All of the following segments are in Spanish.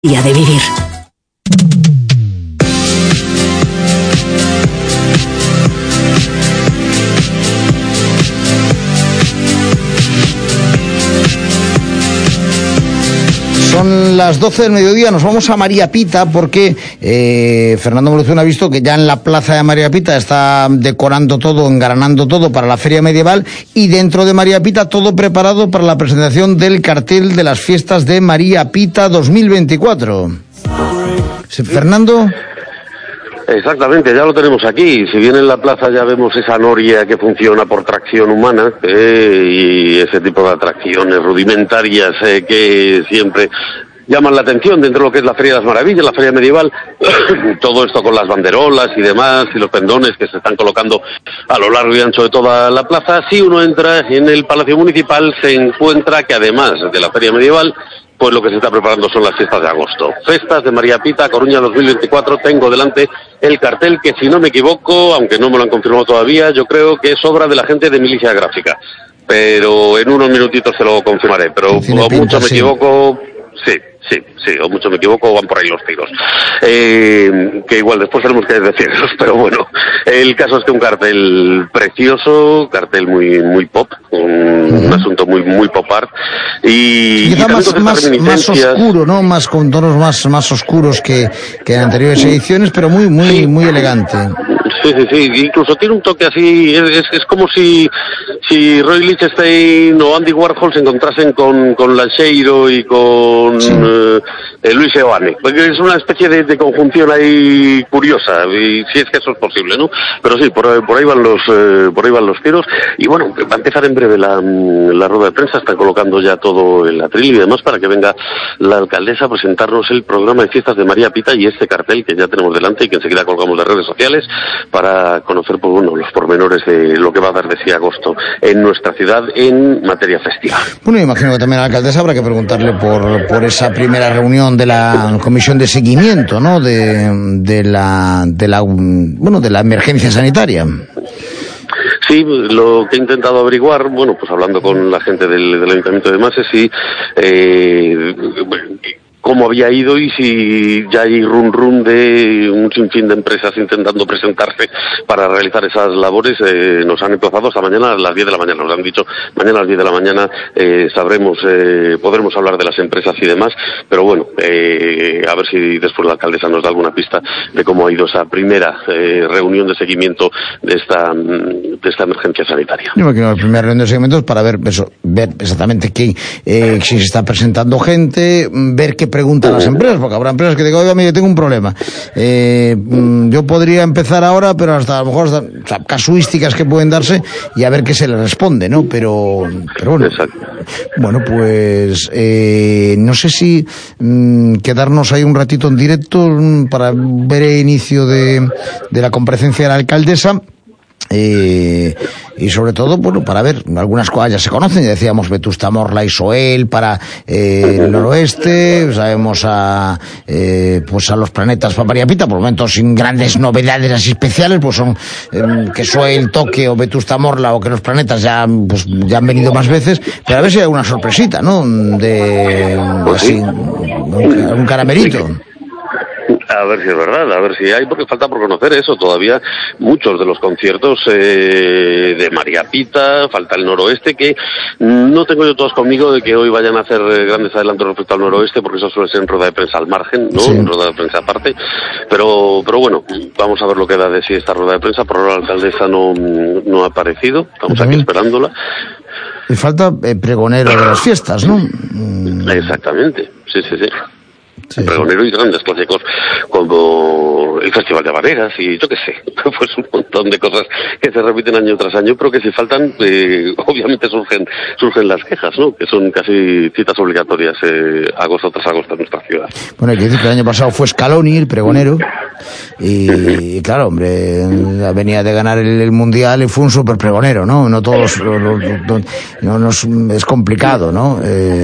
Día de vivir. Son las 12 del mediodía, nos vamos a María Pita porque Fernando Evolución ha visto que ya en la plaza de María Pita está decorando todo, engalanando todo para la feria medieval, y dentro de María Pita todo preparado para la presentación del cartel de las fiestas de María Pita 2024. Fernando. Exactamente, ya lo tenemos aquí. Si bien en la plaza ya vemos esa noria que funciona por tracción humana y ese tipo de atracciones rudimentarias que siempre llaman la atención dentro de lo que es la Feria de las Maravillas, la Feria Medieval, todo esto con las banderolas y demás, y los pendones que se están colocando a lo largo y ancho de toda la plaza. Si uno entra en el Palacio Municipal, se encuentra que además de la Feria Medieval, pues lo que se está preparando son las fiestas de agosto. Festas de María Pita, Coruña 2024. Tengo delante el cartel que, si no me equivoco, aunque no me lo han confirmado todavía, yo creo que es obra de la gente de Milicia Gráfica. Pero en unos minutitos se lo confirmaré. Pero o mucho me equivoco, sí, o mucho me equivoco, o van por ahí los tiros. Que igual después tenemos que decirlos, pero bueno. El caso es que un cartel precioso, cartel muy pop, un asunto muy pop art. Y quizá más oscuro, ¿no? Más con tonos más oscuros que en anteriores ediciones, pero muy elegante. Sí, incluso tiene un toque así, es como si Roy Lichtenstein o Andy Warhol se encontrasen con Lancheiro y con Luis Eoane, porque es una especie de conjunción ahí curiosa, y si es que eso es posible, ¿no? Pero sí, por ahí van los tiros. Y bueno, va a empezar en breve la rueda de prensa, están colocando ya todo el atril y demás para que venga la alcaldesa a presentarnos el programa de fiestas de María Pita y este cartel que ya tenemos delante y que enseguida colgamos de redes sociales, para conocer los pormenores de lo que va a dar de sí agosto en nuestra ciudad en materia festiva. Bueno, imagino que también a la alcaldesa habrá que preguntarle por esa primera reunión de la comisión de seguimiento, ¿no? de la emergencia sanitaria. Sí, lo que he intentado averiguar, bueno, pues hablando con la gente del Ayuntamiento de Mas, si cómo había ido y si ya hay run de un sinfín de empresas intentando presentarse para realizar esas labores. Nos han emplazado hasta mañana a las 10 de la mañana, nos han dicho mañana a las 10 de la mañana sabremos, podremos hablar de las empresas y demás, pero bueno, a ver si después la alcaldesa nos da alguna pista de cómo ha ido esa primera reunión de seguimiento de esta emergencia sanitaria. Yo me quiero la primera reunión de seguimiento es para ver exactamente si se está presentando gente, ver qué preguntan las empresas, porque habrá empresas que digan, oiga, mire, tengo un problema. Yo podría empezar ahora, pero hasta a lo mejor casuísticas que pueden darse y a ver qué se les responde, ¿no? Pero bueno. Exacto. Bueno, pues no sé si quedarnos ahí un ratito en directo para ver el inicio de la comparecencia de la alcaldesa. Y sobre todo, bueno, para ver, algunas cosas ya se conocen, ya decíamos Vetusta Morla y Soel para el noroeste, sabemos a los planetas para María Pita, por el momento sin grandes novedades así especiales, pues son que Soel toque o Vetusta Morla o que los planetas ya han venido más veces, pero a ver si hay alguna sorpresita, ¿no? Un caramelito. A ver si es verdad, a ver si hay, porque falta por conocer eso todavía. Muchos de los conciertos de María Pita, falta el noroeste, que no tengo yo todos conmigo de que hoy vayan a hacer grandes adelantos respecto al noroeste, porque eso suele ser en rueda de prensa al margen, ¿no? Sí. En rueda de prensa aparte, pero bueno, vamos a ver lo que da de sí esta rueda de prensa. Por ahora la alcaldesa no ha aparecido, estamos aquí esperándola. Y falta pregonero de las fiestas, ¿no? Exactamente, sí. Sí. Pregonero y grandes clásicos como el Festival de Habaneras y yo qué sé, pues un montón de cosas que se repiten año tras año, pero que si faltan, obviamente surgen las quejas, ¿no? Que son casi citas obligatorias agosto tras agosto en nuestra ciudad. Bueno, hay que decir que el año pasado fue Scaloni, el pregonero, y claro, hombre, venía de ganar el Mundial y fue un súper pregonero, ¿no? No todos, es complicado, ¿no?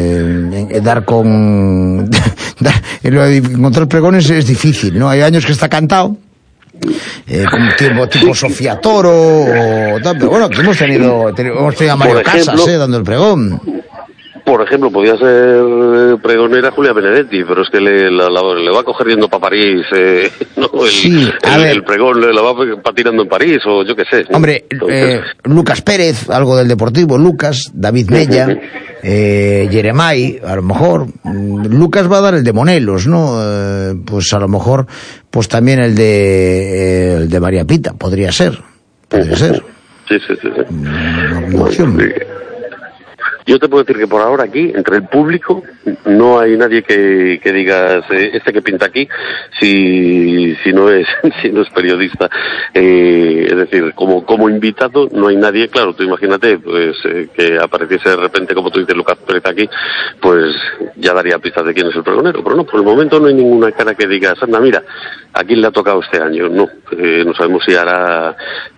Encontrar pregones es difícil, ¿no? Hay años que está cantado, como tipo Sofía Toro o tal, pero bueno, hemos tenido a Mario Casas dando el pregón. Por ejemplo, podía ser pregonera Julia Benedetti, pero es que le va a coger yendo para París, ¿no? El pregón le la va patinando en París, o yo qué sé, ¿no? Hombre, Lucas Pérez, algo del Deportivo, Lucas, David Mella, Jeremai, a lo mejor. Lucas va a dar el de Monelos, ¿no? Pues a lo mejor, pues también el de María Pita, podría ser. Sí. Una opción. Yo te puedo decir que por ahora aquí, entre el público, no hay nadie que digas, este que pinta aquí, si no es periodista. Es decir, como invitado no hay nadie. Claro, tú imagínate, pues, que apareciese de repente, como tú dices, Lucas Pérez aquí, pues ya daría pistas de quién es el pregonero. Pero no, por el momento no hay ninguna cara que digas, anda, mira, ¿a quién le ha tocado este año? No, no sabemos si hará,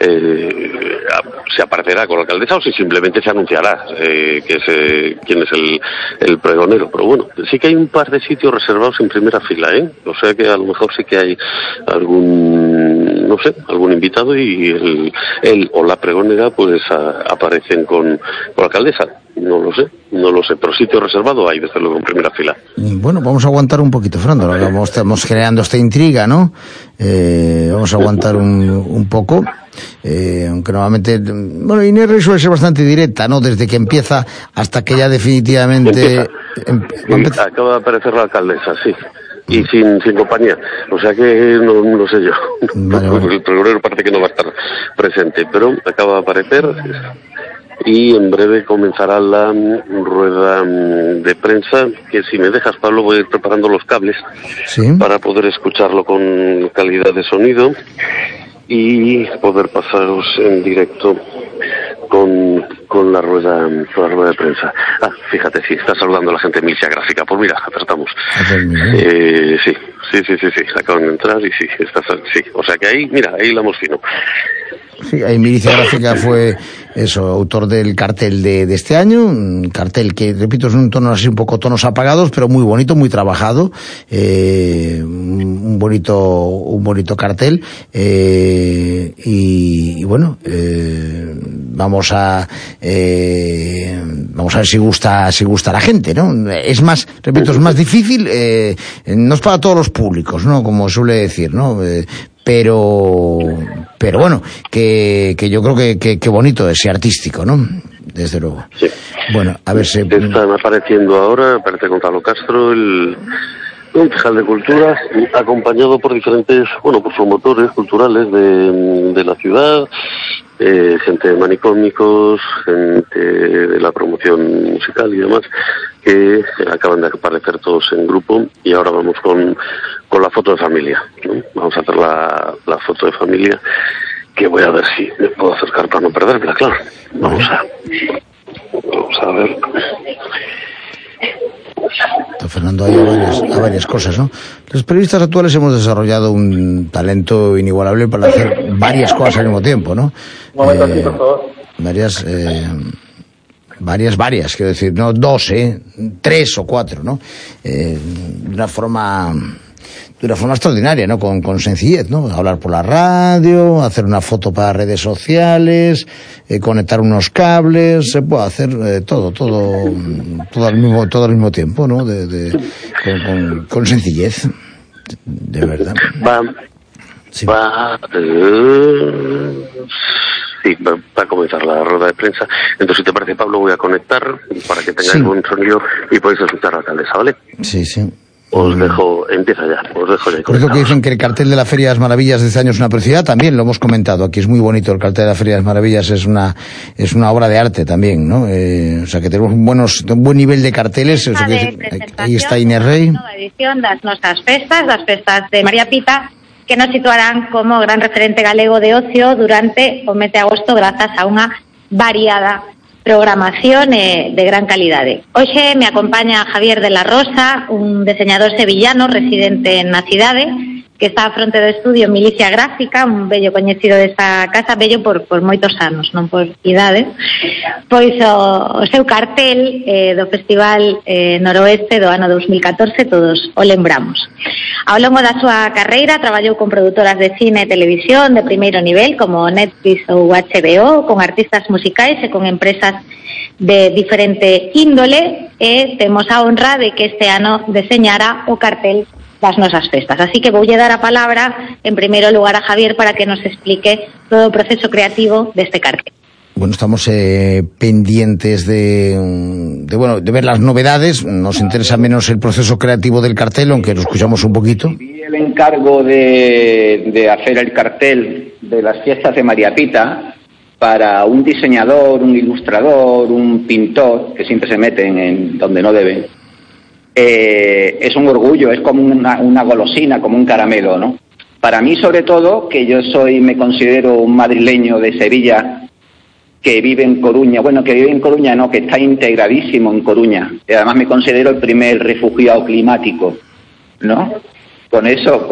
se aparecerá con la alcaldesa o si simplemente se anunciará quién es el pregonero. Pero bueno, sí que hay un par de sitios reservados en primera fila, o sea que a lo mejor sí que hay algún invitado y él o la pregonera pues aparecen con la alcaldesa. No lo sé, pero sitio reservado hay, desde luego, en primera fila. Bueno, vamos a aguantar un poquito, Fernando. Estamos creando esta intriga, ¿no? Vamos a aguantar un poco. Aunque normalmente, bueno, Inés Rey suele ser bastante directa, ¿no? Desde que empieza hasta que ya definitivamente... Acaba de aparecer la alcaldesa, sí. Y sin compañía, o sea que no lo sé yo. Vale. El pregonero parece que no va a estar presente, pero acaba de aparecer y en breve comenzará la rueda de prensa, que si me dejas, Pablo, voy a ir preparando los cables para poder escucharlo con calidad de sonido y poder pasaros en directo con la rueda de prensa. Fíjate, sí, está saludando a la gente de Milicia Gráfica. Pues mira, acertamos. Sí, acaban de entrar y sí, o sea que ahí hilamos fino. Sí, ahí Milicia Gráfica fue autor del cartel de este año, un cartel que, repito, es un tono así, un poco tonos apagados, pero muy bonito, muy trabajado, un bonito cartel, y bueno, vamos a ver si gusta a la gente, ¿no? Es más, repito, es más difícil, no es para todos los públicos, ¿no? Como suele decir, ¿no? Pero bueno, que yo creo que bonito ese artístico, ¿no? Desde luego. Sí. Bueno, a ver si... Están apareciendo ahora, aparece Gonzalo Castro, el concejal de Cultura, acompañado por diferentes, por promotores culturales de la ciudad, gente de manicómicos, gente de la promoción musical y demás, que acaban de aparecer todos en grupo, y ahora vamos con la foto de familia, ¿no? Vamos a hacer la foto de familia, que voy a ver si me puedo acercar para no perderla, claro. Vamos a ver. Fernando, hay varias cosas, ¿no? Los periodistas actuales hemos desarrollado un talento inigualable para hacer varias cosas al mismo tiempo, ¿no? Varias, quiero decir, no 2, 3 o 4, ¿no? De una forma extraordinaria, ¿no? Con sencillez, ¿no? Hablar por la radio, hacer una foto para redes sociales, conectar unos cables, se puede hacer todo al mismo tiempo, ¿no? Con sencillez, de verdad. Va a comenzar la rueda de prensa. Entonces, si te parece, Pablo, voy a conectar para que tengáis buen sonido y podéis escuchar a la alcaldesa, ¿vale? Sí. Os dejo ya. Creo que dicen que el cartel de la Feria de las Maravillas de este año es una preciosidad, también lo hemos comentado aquí, es muy bonito el cartel de la Feria de las Maravillas, es una obra de arte también, ¿no? O sea que tenemos un buen nivel de carteles, eso que dice, ahí está Inés Rey. Nova edición das nosas festas, das festas de María Pita, que nos situarán como gran referente galego de ocio durante o mes de agosto grazas a unha variada programación de gran calidade. Hoxe me acompaña Javier de la Rosa, un diseñador sevillano residente na cidade, que está a fronte do estudio Milicia Gráfica, un bello coñecido desta casa, bello por moitos anos, non por idade. Pois o seu cartel do Festival Noroeste do ano 2014 todos o lembramos. Ao longo da súa carreira traballou con produtoras de cine e televisión de primeiro nivel como Netflix ou HBO, con artistas musicais e con empresas de diferente índole. temos a honra de que este ano deseñara o cartel das nosas festas. Así que voulle dar a palabra, en primeiro lugar, a Javier para que nos explique todo o proceso creativo deste cartel. Bueno, estamos pendientes de ver las novedades. Nos interesa menos el proceso creativo del cartel, aunque lo escuchamos un poquito. Recibí el encargo de hacer el cartel de las fiestas de María Pita para un diseñador, un ilustrador, un pintor, que siempre se meten en donde no deben. Es un orgullo, es como una golosina, como un caramelo, ¿no? Para mí, sobre todo, que yo me considero un madrileño de Sevilla que vive en Coruña, que está integradísimo en Coruña, y además me considero el primer refugiado climático, ¿no? Con eso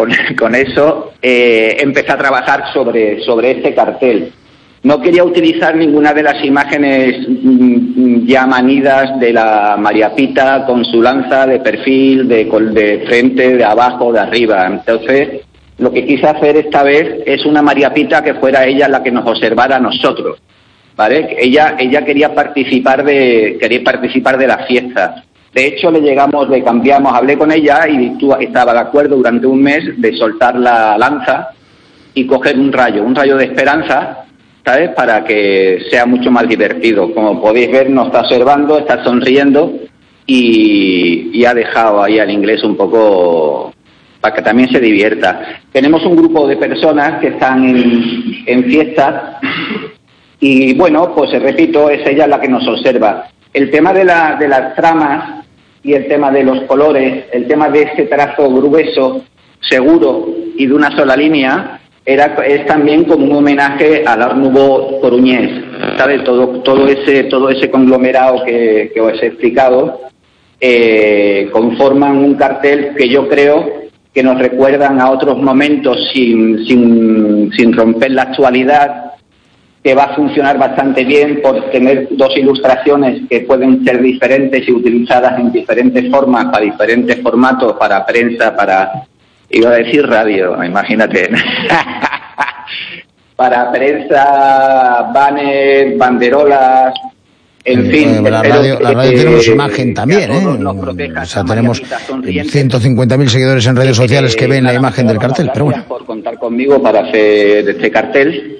empecé a trabajar sobre este cartel. No quería utilizar ninguna de las imágenes ya manidas de la María Pita con su lanza de perfil, de frente, de abajo, de arriba. Entonces, lo que quise hacer esta vez es una María Pita que fuera ella la que nos observara a nosotros, ¿vale? Ella quería participar de la fiesta. De hecho, le cambiamos, hablé con ella y estaba de acuerdo durante un mes de soltar la lanza y coger un rayo de esperanza, ¿sabes? Para que sea mucho más divertido. Como podéis ver, nos está observando, está sonriendo y ha dejado ahí al inglés un poco para que también se divierta. Tenemos un grupo de personas que están en fiestas y, bueno, pues repito, es ella la que nos observa. El tema de las tramas y el tema de los colores, el tema de ese trazo grueso, seguro y de una sola línea, es también como un homenaje al Art Nouveau coruñés, ¿sabes? Todo ese conglomerado que os he explicado conforman un cartel que yo creo que nos recuerdan a otros momentos sin romper la actualidad, que va a funcionar bastante bien por tener dos ilustraciones que pueden ser diferentes y utilizadas en diferentes formas, para diferentes formatos, para prensa, iba a decir radio, imagínate. Para prensa, banners, banderolas, en fin. La radio tenemos imagen también, o sea, tenemos 150.000 seguidores en redes sociales que ven la imagen del cartel, pero bueno. Por contar conmigo para hacer este cartel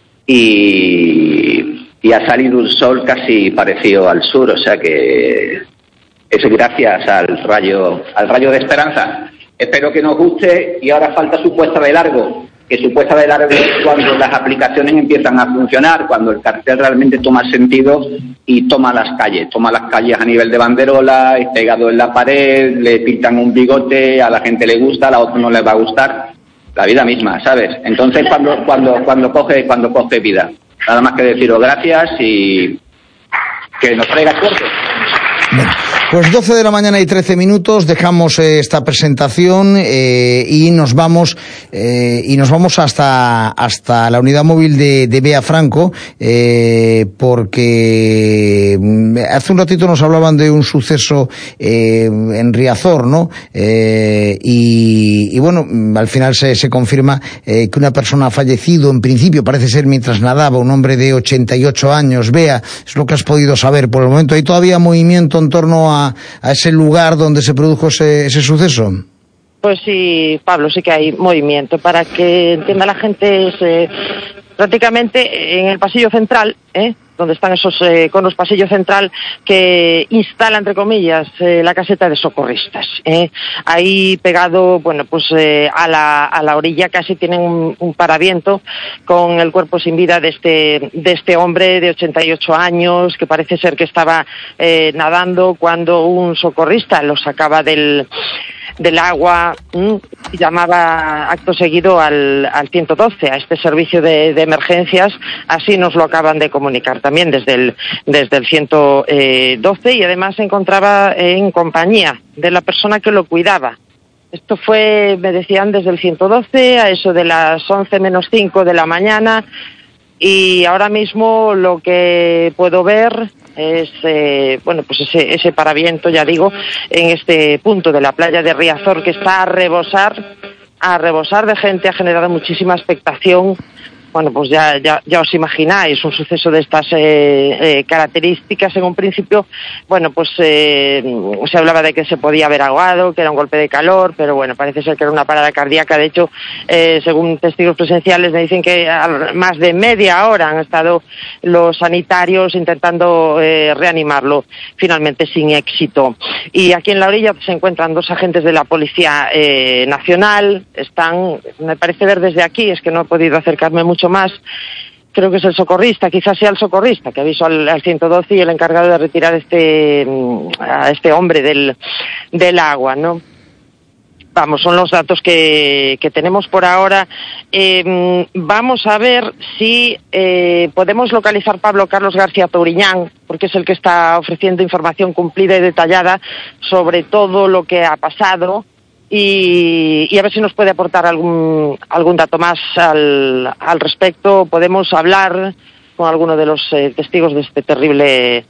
y ha salido un sol casi parecido al sur, o sea que eso gracias al rayo de esperanza. Espero que nos guste y ahora falta su puesta de largo, que su puesta de largo es cuando las aplicaciones empiezan a funcionar, cuando el cartel realmente toma sentido y toma las calles a nivel de banderola, es pegado en la pared, le pintan un bigote, a la gente le gusta, a la otra no le va a gustar, la vida misma, ¿sabes? Entonces cuando coge vida. Nada más que deciros gracias y que nos traiga suerte. Bueno, pues 12 de la mañana y 13 minutos, dejamos esta presentación y nos vamos hasta la unidad móvil de Bea Franco, porque hace un ratito nos hablaban de un suceso en Riazor, ¿no? Y bueno, al final se confirma que una persona ha fallecido, en principio parece ser mientras nadaba, un hombre de 88 años. Bea, es lo que has podido saber por el momento. ¿Hay todavía movimiento en torno a ese lugar donde se produjo ese suceso? Pues sí, Pablo, sí que hay movimiento. Para que entienda la gente, prácticamente en el pasillo central, donde están esos conos, pasillo central que instala, entre comillas, la caseta de socorristas. Ahí pegado, bueno, pues a la orilla casi tienen un paraviento con el cuerpo sin vida de este hombre de 88 años, que parece ser que estaba nadando cuando un socorrista lo sacaba del agua, y llamaba acto seguido al 112, a este servicio de emergencias. Así nos lo acaban de comunicar también desde el 112, y además se encontraba en compañía de la persona que lo cuidaba. Esto fue, me decían, desde el 112 a eso de las 11 menos 5 de la mañana, y ahora mismo lo que puedo ver es pues ese paraviento, ya digo, en este punto de la playa de Riazor, que está a rebosar de gente, ha generado muchísima expectación bueno, pues ya os imagináis, un suceso de estas características. En un principio, bueno, pues se hablaba de que se podía haber ahogado, que era un golpe de calor, pero bueno, parece ser que era una parada cardíaca. De hecho, según testigos presenciales, me dicen que más de media hora han estado los sanitarios intentando reanimarlo, finalmente sin éxito. Y aquí en la orilla se encuentran 2 agentes de la Policía Nacional. Están, me parece ver desde aquí, es que no he podido acercarme mucho más, creo que es el socorrista, quizás sea el socorrista que avisó al 112 y el encargado de retirar a este hombre del agua, ¿no? Vamos, son los datos que tenemos por ahora. Vamos a ver si podemos localizar Pablo Carlos García Touriñán, porque es el que está ofreciendo información cumplida y detallada sobre todo lo que ha pasado, y a ver si nos puede aportar algún dato más al respecto. Podemos hablar con alguno de los testigos de este terrible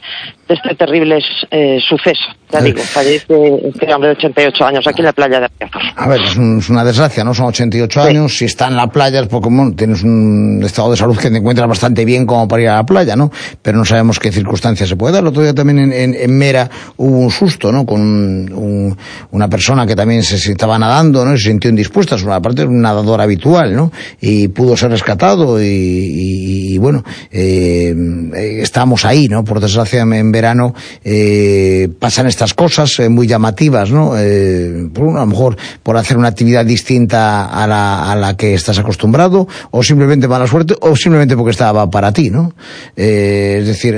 suceso. Ya digo, fallece este hombre de 88 años aquí en la playa de Riazor. A ver, es una desgracia, ¿no? Son 88 años, si está en la playa es porque, bueno, tienes un estado de salud que te encuentras bastante bien como para ir a la playa, ¿no? Pero no sabemos qué circunstancias se puede dar. El otro día también en Mera hubo un susto, ¿no? Con una persona que también se estaba nadando, ¿no? Y se sintió indispuesta, aparte es un nadador habitual, ¿no? Y pudo ser rescatado y bueno, estamos ahí, ¿no? Por desgracia en verano pasan estas cosas muy llamativas, ¿no? A lo mejor por hacer una actividad distinta a la que estás acostumbrado, o simplemente mala suerte, o simplemente porque estaba para ti, ¿no? Es decir,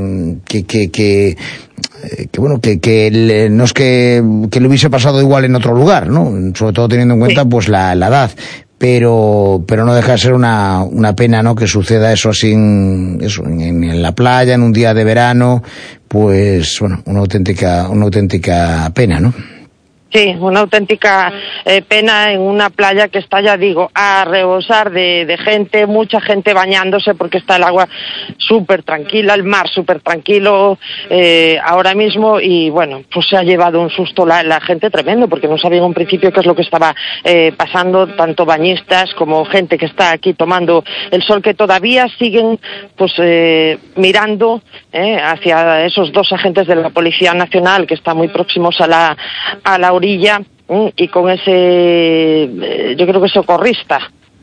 que bueno, que no es que le hubiese pasado igual en otro lugar, ¿no? Sobre todo teniendo en cuenta pues la edad. Pero no deja de ser una pena, ¿no? Que suceda eso así en la playa, en un día de verano, pues bueno, una auténtica pena, ¿no? Sí, una auténtica pena en una playa que está, ya digo, a rebosar de gente, mucha gente bañándose porque está el agua súper tranquila, el mar súper tranquilo ahora mismo, y bueno, pues se ha llevado un susto la gente tremendo porque no sabía en un principio qué es lo que estaba pasando, tanto bañistas como gente que está aquí tomando el sol, que todavía siguen pues mirando hacia esos 2 agentes de la Policía Nacional que están muy próximos a la orilla, y con ese yo creo que es socorrista,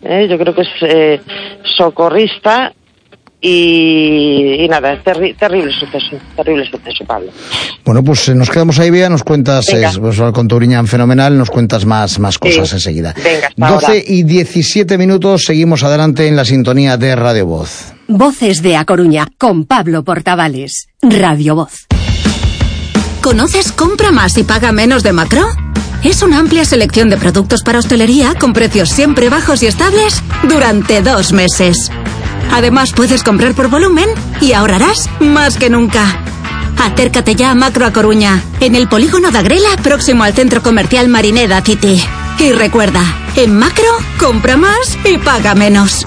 socorrista, y nada, terrible suceso, Pablo. Bueno, pues nos quedamos ahí, Bea, nos cuentas, pues, con Touriñán fenomenal, nos cuentas más cosas enseguida. Venga, 12:17 minutos, seguimos adelante en la sintonía de Radio Voz. Voces de A Coruña, con Pablo Portavales, Radio Voz. ¿Conoces Compra Más y Paga Menos de Macro? Es una amplia selección de productos para hostelería con precios siempre bajos y estables durante 2 meses. Además, puedes comprar por volumen y ahorrarás más que nunca. Acércate ya a Macro A Coruña, en el polígono de Agrela, próximo al centro comercial Marineda City. Y recuerda, en Macro, compra más y paga menos.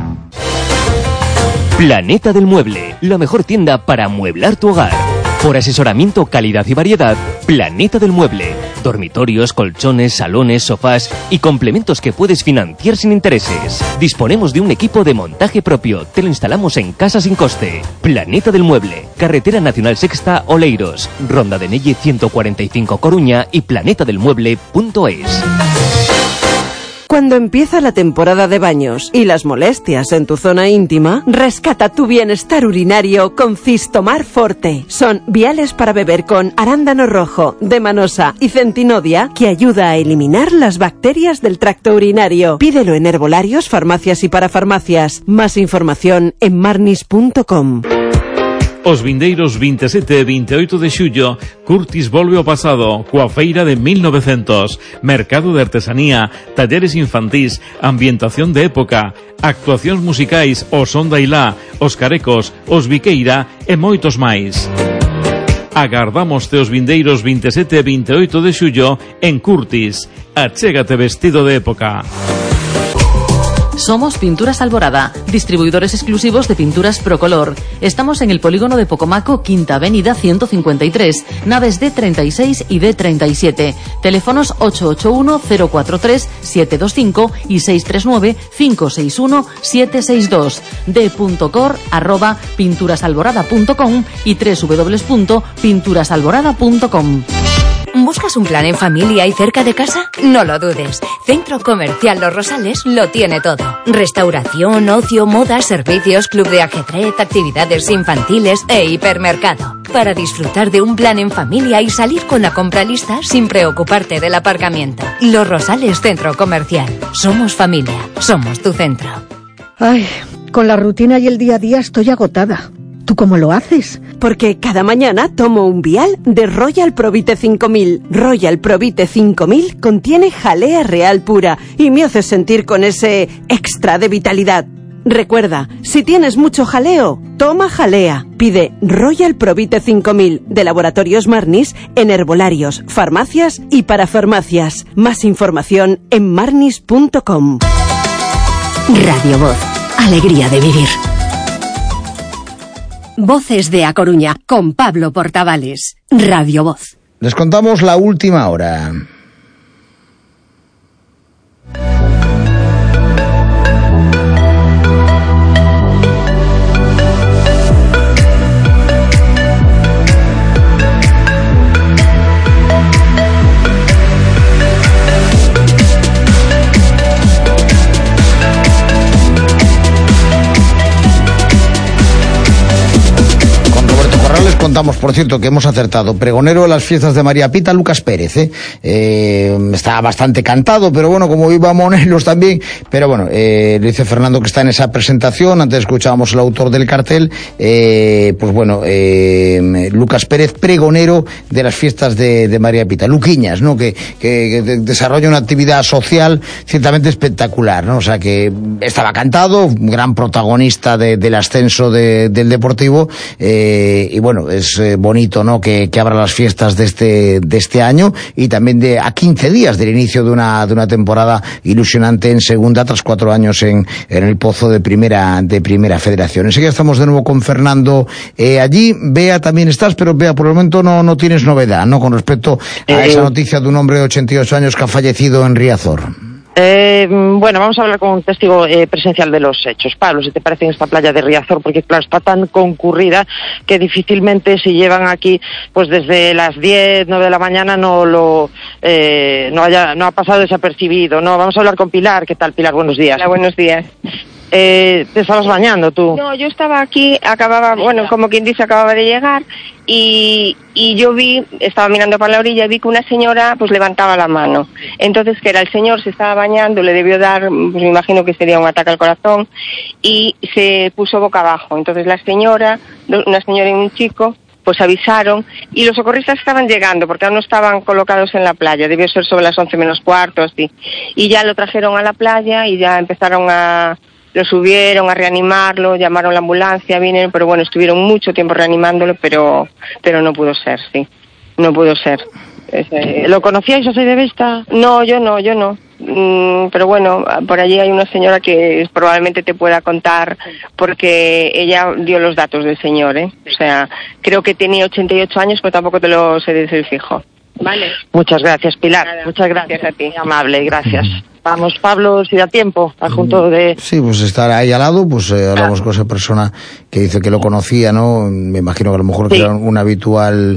Planeta del Mueble, la mejor tienda para amueblar tu hogar. Por asesoramiento, calidad y variedad, Planeta del Mueble. Dormitorios, colchones, salones, sofás y complementos que puedes financiar sin intereses. Disponemos de un equipo de montaje propio. Te lo instalamos en casa sin coste. Planeta del Mueble. Carretera Nacional Sexta, Oleiros. Ronda de Nelle 145 Coruña y planetadelmueble.es. Cuando empieza la temporada de baños y las molestias en tu zona íntima, rescata tu bienestar urinario con Cistomar Forte. Son viales para beber con arándano rojo, demanosa y centinodia que ayuda a eliminar las bacterias del tracto urinario. Pídelo en herbolarios, farmacias y parafarmacias. Más información en marnis.com. Os vindeiros 27 e 28 de xullo, Curtis volve ao pasado, coa feira de 1900, mercado de artesanía, talleres infantís, ambientación de época, actuacións musicais, o Son da Ilá, os Carecos, os Viqueira e moitos máis. Agardamos os vindeiros 27 e 28 de xullo en Curtis. Achégate vestido de época. Somos Pinturas Alborada, distribuidores exclusivos de pinturas Procolor. Estamos en el polígono de Pocomaco, Quinta Avenida 153, naves D36 y D37. Teléfonos 881-043-725 y 639-561-762. d.cor@pinturasalborada.com y www.pinturasalborada.com. ¿Buscas un plan en familia y cerca de casa? No lo dudes. Centro Comercial Los Rosales lo tiene todo. Restauración, ocio, moda, servicios, club de ajedrez, actividades infantiles e hipermercado. Para disfrutar de un plan en familia y salir con la compra lista sin preocuparte del aparcamiento. Los Rosales Centro Comercial. Somos familia. Somos tu centro. Ay, con la rutina y el día a día estoy agotada. ¿Tú cómo lo haces? Porque cada mañana tomo un vial de Royal Provite 5000. Royal Provite 5000 contiene jalea real pura y me hace sentir con ese extra de vitalidad. Recuerda, si tienes mucho jaleo, toma jalea. Pide Royal Provite 5000 de Laboratorios Marnis en herbolarios, farmacias y parafarmacias. Más información en marnis.com. Radio Voz. Alegría de vivir. Voces de A Coruña, con Pablo Portavales. Radio Voz. Les contamos la última hora. Contamos, por cierto, que hemos acertado. Pregonero de las fiestas de María Pita, Lucas Pérez. Está bastante cantado, pero bueno, como iba Monelos también. Pero bueno, dice Fernando que está en esa presentación. Antes escuchábamos el autor del cartel. Pues bueno, Lucas Pérez, pregonero de las fiestas de María Pita. Luquiñas, ¿no? Que desarrolla una actividad social ciertamente espectacular, ¿no? O sea, que estaba cantado, gran protagonista del ascenso del Deportivo. Y bueno, es bonito, ¿no? Que abra las fiestas de este año y también a 15 días del inicio de una temporada ilusionante en segunda tras 4 años en el Pozo de primera Federación. Enseguida estamos de nuevo con Fernando allí. Bea, también estás, pero Bea, por el momento no tienes novedad, ¿no? Con respecto a esa noticia de un hombre de 88 años que ha fallecido en Riazor. Bueno, vamos a hablar con un testigo presencial de los hechos. Pablo, si te parece, en esta playa de Riazor, porque claro, está tan concurrida que difícilmente si llevan aquí pues desde las 10, 9 de la mañana no ha pasado desapercibido, ¿no? Vamos a hablar con Pilar. ¿Qué tal, Pilar? Buenos días. Hola, buenos días. ¿Te estabas bañando tú? No, yo estaba aquí, como quien dice, acababa de llegar y yo estaba mirando para la orilla y vi que una señora pues levantaba la mano. Entonces, que era el señor, se estaba bañando, le debió dar, pues me imagino que sería un ataque al corazón, y se puso boca abajo. Entonces una señora y un chico, pues avisaron, y los socorristas estaban llegando, porque aún no estaban colocados en la playa, debió ser sobre las 11 menos cuarto, así. Y ya lo trajeron a la playa y ya empezaron lo subieron a reanimarlo, llamaron la ambulancia, vinieron, pero bueno, estuvieron mucho tiempo reanimándolo, pero no pudo ser, sí, no pudo ser. ¿Lo conocíais así de vista? No, yo no. Pero bueno, por allí hay una señora que probablemente te pueda contar, porque ella dio los datos del señor, O sea, creo que tenía 88 años, pero tampoco te lo sé decir fijo. Vale. Muchas gracias, Pilar. Nada, muchas gracias a ti. Muy amable, gracias. Vamos, Pablo, si da tiempo, junto de... Sí, pues estar ahí al lado, pues hablamos con esa persona que dice que lo conocía, ¿no? Me imagino que a lo mejor que era un habitual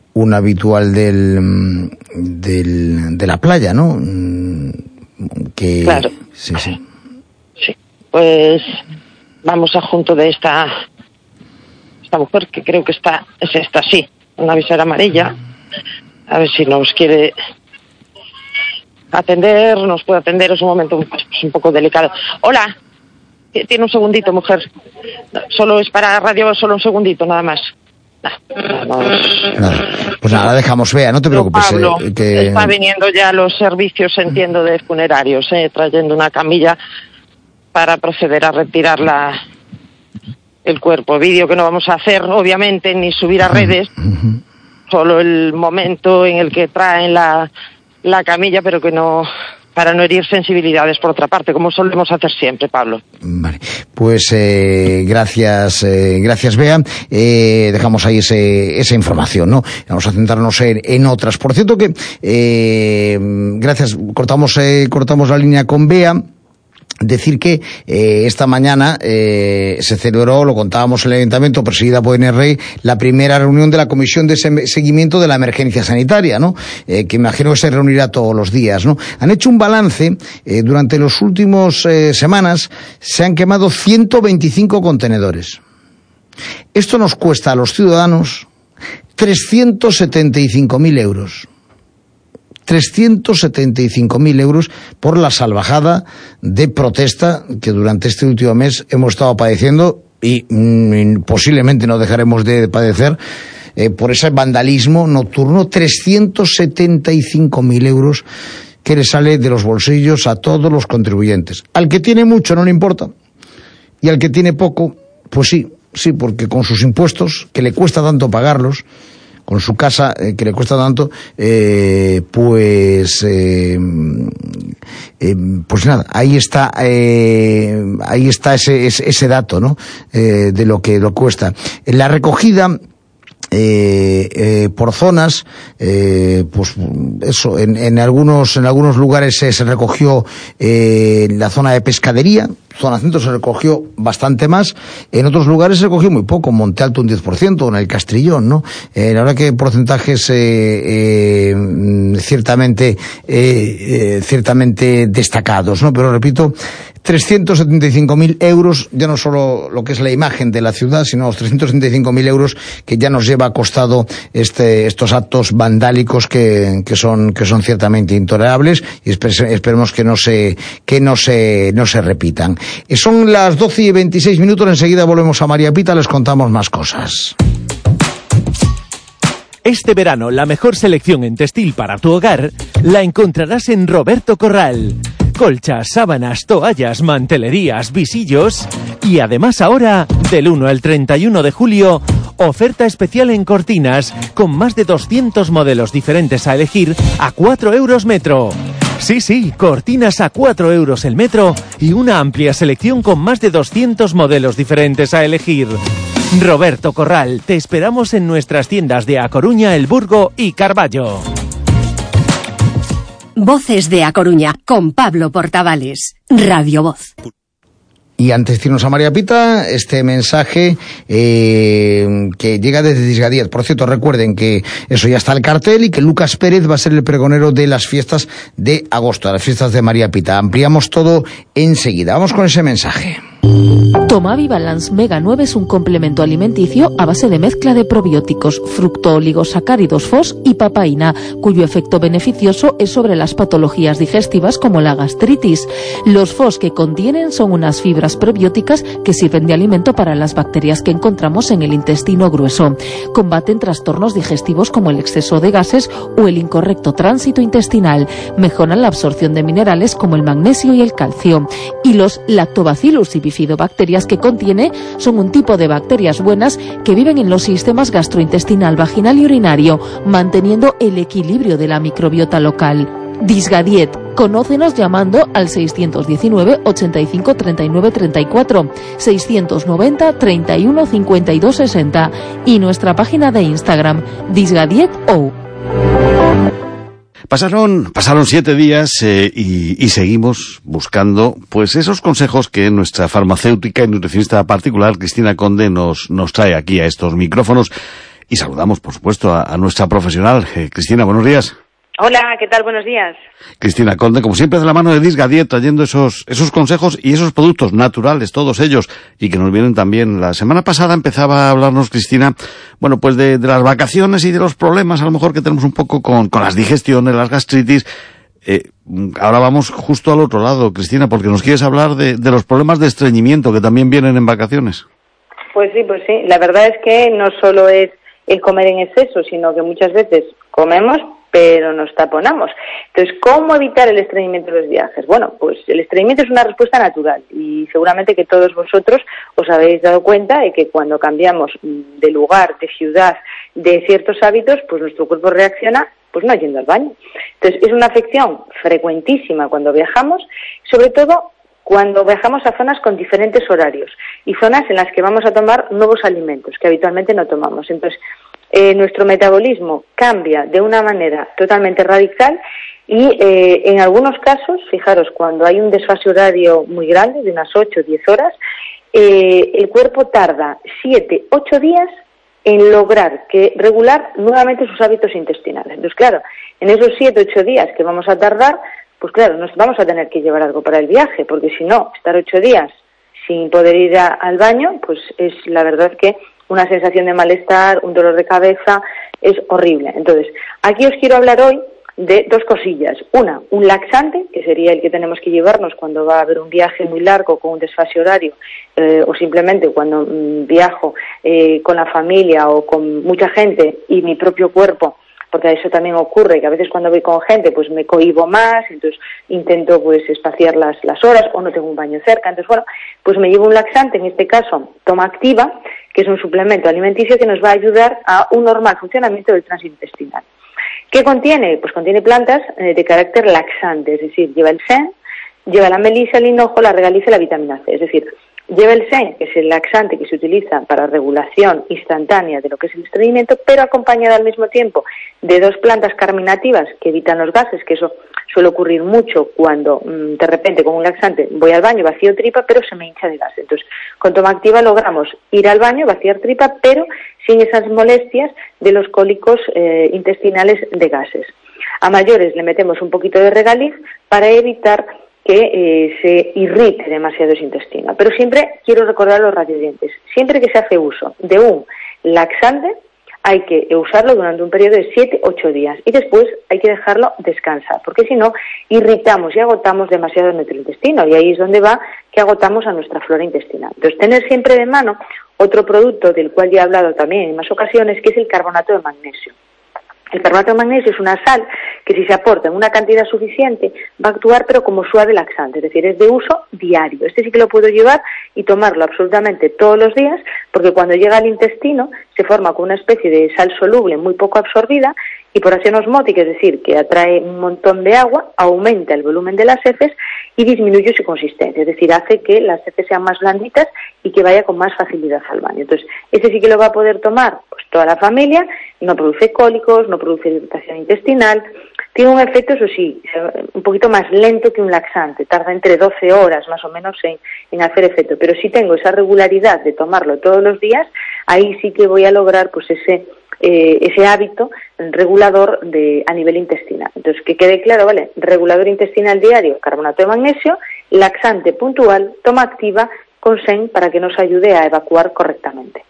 de la playa, ¿no? Claro. Sí. Sí, pues vamos a junto de esta mujer, que creo que es esta, sí, una visera amarilla. A ver si nos quiere atender, nos puede atender. Es un momento un poco delicado. Hola, tiene un segundito, mujer. Solo es para radio, solo un segundito, nada más. Pues nada, dejamos, Bea, no te preocupes. Pablo, está viniendo ya los servicios, entiendo, de funerarios, trayendo una camilla para proceder a retirar el cuerpo. Vídeo que no vamos a hacer, obviamente, ni subir a redes. Solo el momento en el que traen la camilla, pero que no para no herir sensibilidades por otra parte, como solemos hacer siempre, Pablo. Vale, pues gracias Bea. Dejamos ahí esa información, ¿no? Vamos a centrarnos en otras. Por cierto que gracias, cortamos la línea con Bea. Decir que esta mañana se celebró, lo contábamos en el Ayuntamiento, presidida por NRI, la primera reunión de la Comisión de Seguimiento de la Emergencia Sanitaria, ¿no? Que imagino que se reunirá todos los días, ¿no? Han hecho un balance, durante los últimos semanas se han quemado 125 contenedores. Esto nos cuesta a los ciudadanos 375.000 euros. 375.000 euros por la salvajada de protesta que durante este último mes hemos estado padeciendo y posiblemente no dejaremos de padecer por ese vandalismo nocturno. 375.000 euros que le sale de los bolsillos a todos los contribuyentes. Al que tiene mucho no le importa, y al que tiene poco, pues sí, porque con sus impuestos, que le cuesta tanto pagarlos, con su casa, que le cuesta tanto, pues nada, ahí está ese dato, ¿no? De lo que lo cuesta. En la recogida, por zonas, pues eso, en algunos lugares se recogió la zona de pescadería, zona centro se recogió bastante más, en otros lugares se recogió muy poco, Monte Alto un 10%, en el Castrillón, ¿no? La verdad que porcentajes ciertamente destacados, ¿no? Pero repito, 375.000 euros, ya no solo lo que es la imagen de la ciudad, sino los 375.000 euros que ya nos lleva costado estos actos vandálicos que son ciertamente intolerables, y esperemos que no se repitan. Son las 12:26, enseguida volvemos a María Pita, les contamos más cosas. Este verano la mejor selección en textil para tu hogar la encontrarás en Roberto Corral. Colchas, sábanas, toallas, mantelerías, visillos y además ahora, del 1 al 31 de julio, oferta especial en cortinas con más de 200 modelos diferentes a elegir a 4 euros metro. Sí, cortinas a 4 euros el metro y una amplia selección con más de 200 modelos diferentes a elegir. Roberto Corral, te esperamos en nuestras tiendas de A Coruña, El Burgo y Carballo. Voces de A Coruña, con Pablo Portavales, Radio Voz. Y antes de irnos a María Pita, este mensaje que llega desde Disgadiet. Por cierto, recuerden que eso ya está el cartel y que Lucas Pérez va a ser el pregonero de las fiestas de agosto, las fiestas de María Pita. Ampliamos todo enseguida. Vamos con ese mensaje. Tomavi Balance Mega 9 es un complemento alimenticio a base de mezcla de probióticos, fructooligosacáridos FOS y papaína, cuyo efecto beneficioso es sobre las patologías digestivas como la gastritis. Los FOS que contienen son unas fibras probióticas que sirven de alimento para las bacterias que encontramos en el intestino grueso. Combaten trastornos digestivos como el exceso de gases o el incorrecto tránsito intestinal. Mejoran la absorción de minerales como el magnesio y el calcio. Y los lactobacillus y bifidobacterias que contiene son un tipo de bacterias buenas que viven en los sistemas gastrointestinal, vaginal y urinario, manteniendo el equilibrio de la microbiota local. Disgadiet, conócenos llamando al 619 85 39 34, 690 31 52 60 y nuestra página de Instagram, disgadiet.o. Pasaron 7 días y seguimos buscando pues esos consejos que nuestra farmacéutica y nutricionista particular Cristina Conde nos trae aquí a estos micrófonos, y saludamos por supuesto a nuestra profesional. Cristina, buenos días. Hola, ¿qué tal? Buenos días. Cristina Conde, como siempre, de la mano de Disgadiet, trayendo esos consejos y esos productos naturales, todos ellos, y que nos vienen también. La semana pasada empezaba a hablarnos, Cristina, bueno, pues de las vacaciones y de los problemas, a lo mejor, que tenemos un poco con las digestiones, las gastritis. Ahora vamos justo al otro lado, Cristina, porque nos quieres hablar de los problemas de estreñimiento que también vienen en vacaciones. Pues sí. La verdad es que no solo es el comer en exceso, sino que muchas veces comemos, pero nos taponamos. Entonces, ¿cómo evitar el estreñimiento de los viajes? Bueno, pues el estreñimiento es una respuesta natural y seguramente que todos vosotros os habéis dado cuenta de que cuando cambiamos de lugar, de ciudad, de ciertos hábitos, pues nuestro cuerpo reacciona Pues no yendo al baño. Entonces, es una afección frecuentísima cuando viajamos, sobre todo cuando viajamos a zonas con diferentes horarios y zonas en las que vamos a tomar nuevos alimentos que habitualmente no tomamos. Entonces, nuestro metabolismo cambia de una manera totalmente radical y en algunos casos, fijaros, cuando hay un desfase horario muy grande, de unas 8 o 10 horas, el cuerpo tarda 7, 8 días en lograr regular nuevamente sus hábitos intestinales. Entonces, claro, en esos 7, 8 días que vamos a tardar, pues claro, nos vamos a tener que llevar algo para el viaje, porque si no, estar 8 días sin poder ir al baño, pues es la verdad que una sensación de malestar, un dolor de cabeza, es horrible. Entonces, aquí os quiero hablar hoy de dos cosillas. Una, un laxante, que sería el que tenemos que llevarnos cuando va a haber un viaje muy largo con un desfase horario, o simplemente cuando viajo con la familia o con mucha gente y mi propio cuerpo, porque eso también ocurre, que a veces cuando voy con gente pues me cohíbo más, entonces intento pues espaciar las horas o no tengo un baño cerca, entonces bueno, pues me llevo un laxante, en este caso Toma Activa, que es un suplemento alimenticio que nos va a ayudar a un normal funcionamiento del tránsito intestinal. ¿Qué contiene? Pues contiene plantas de carácter laxante, es decir, lleva el sen, lleva la melisa, el hinojo, la regaliza y la vitamina C, es decir, lleva el sen, que es el laxante que se utiliza para regulación instantánea de lo que es el estreñimiento, pero acompañado al mismo tiempo de dos plantas carminativas que evitan los gases, que eso suele ocurrir mucho cuando de repente con un laxante voy al baño, vacío tripa, pero se me hincha de gas. Entonces, con Toma Activa logramos ir al baño, vaciar tripa, pero sin esas molestias de los cólicos intestinales de gases. A mayores le metemos un poquito de regaliz para evitar que se irrite demasiado ese intestino. Pero siempre quiero recordar a los radioyentes, siempre que se hace uso de un laxante, hay que usarlo durante un periodo de 7-8 días y después hay que dejarlo descansar, porque si no, irritamos y agotamos demasiado nuestro intestino y ahí es donde va que agotamos a nuestra flora intestinal. Entonces, tener siempre de mano otro producto del cual ya he hablado también en más ocasiones, que es el carbonato de magnesio. El carbonato de magnesio es una sal que si se aporta en una cantidad suficiente va a actuar pero como suave laxante, es decir, es de uso diario. Este sí que lo puedo llevar y tomarlo absolutamente todos los días porque cuando llega al intestino se forma con una especie de sal soluble muy poco absorbida y por acción osmótica, es decir, que atrae un montón de agua, aumenta el volumen de las heces y disminuye su consistencia, es decir, hace que las heces sean más blanditas y que vaya con más facilidad al baño. Entonces, este sí que lo va a poder tomar pues toda la familia, no produce cólicos, no produce irritación intestinal, tiene un efecto, eso sí, un poquito más lento que un laxante, tarda entre 12 horas más o menos en hacer efecto, pero si tengo esa regularidad de tomarlo todos los días, ahí sí que voy a lograr pues ese hábito regulador a nivel intestinal. Entonces, que quede claro, ¿vale? Regulador intestinal diario, carbonato de magnesio, laxante puntual, Toma Activa con sen para que nos ayude a evacuar correctamente.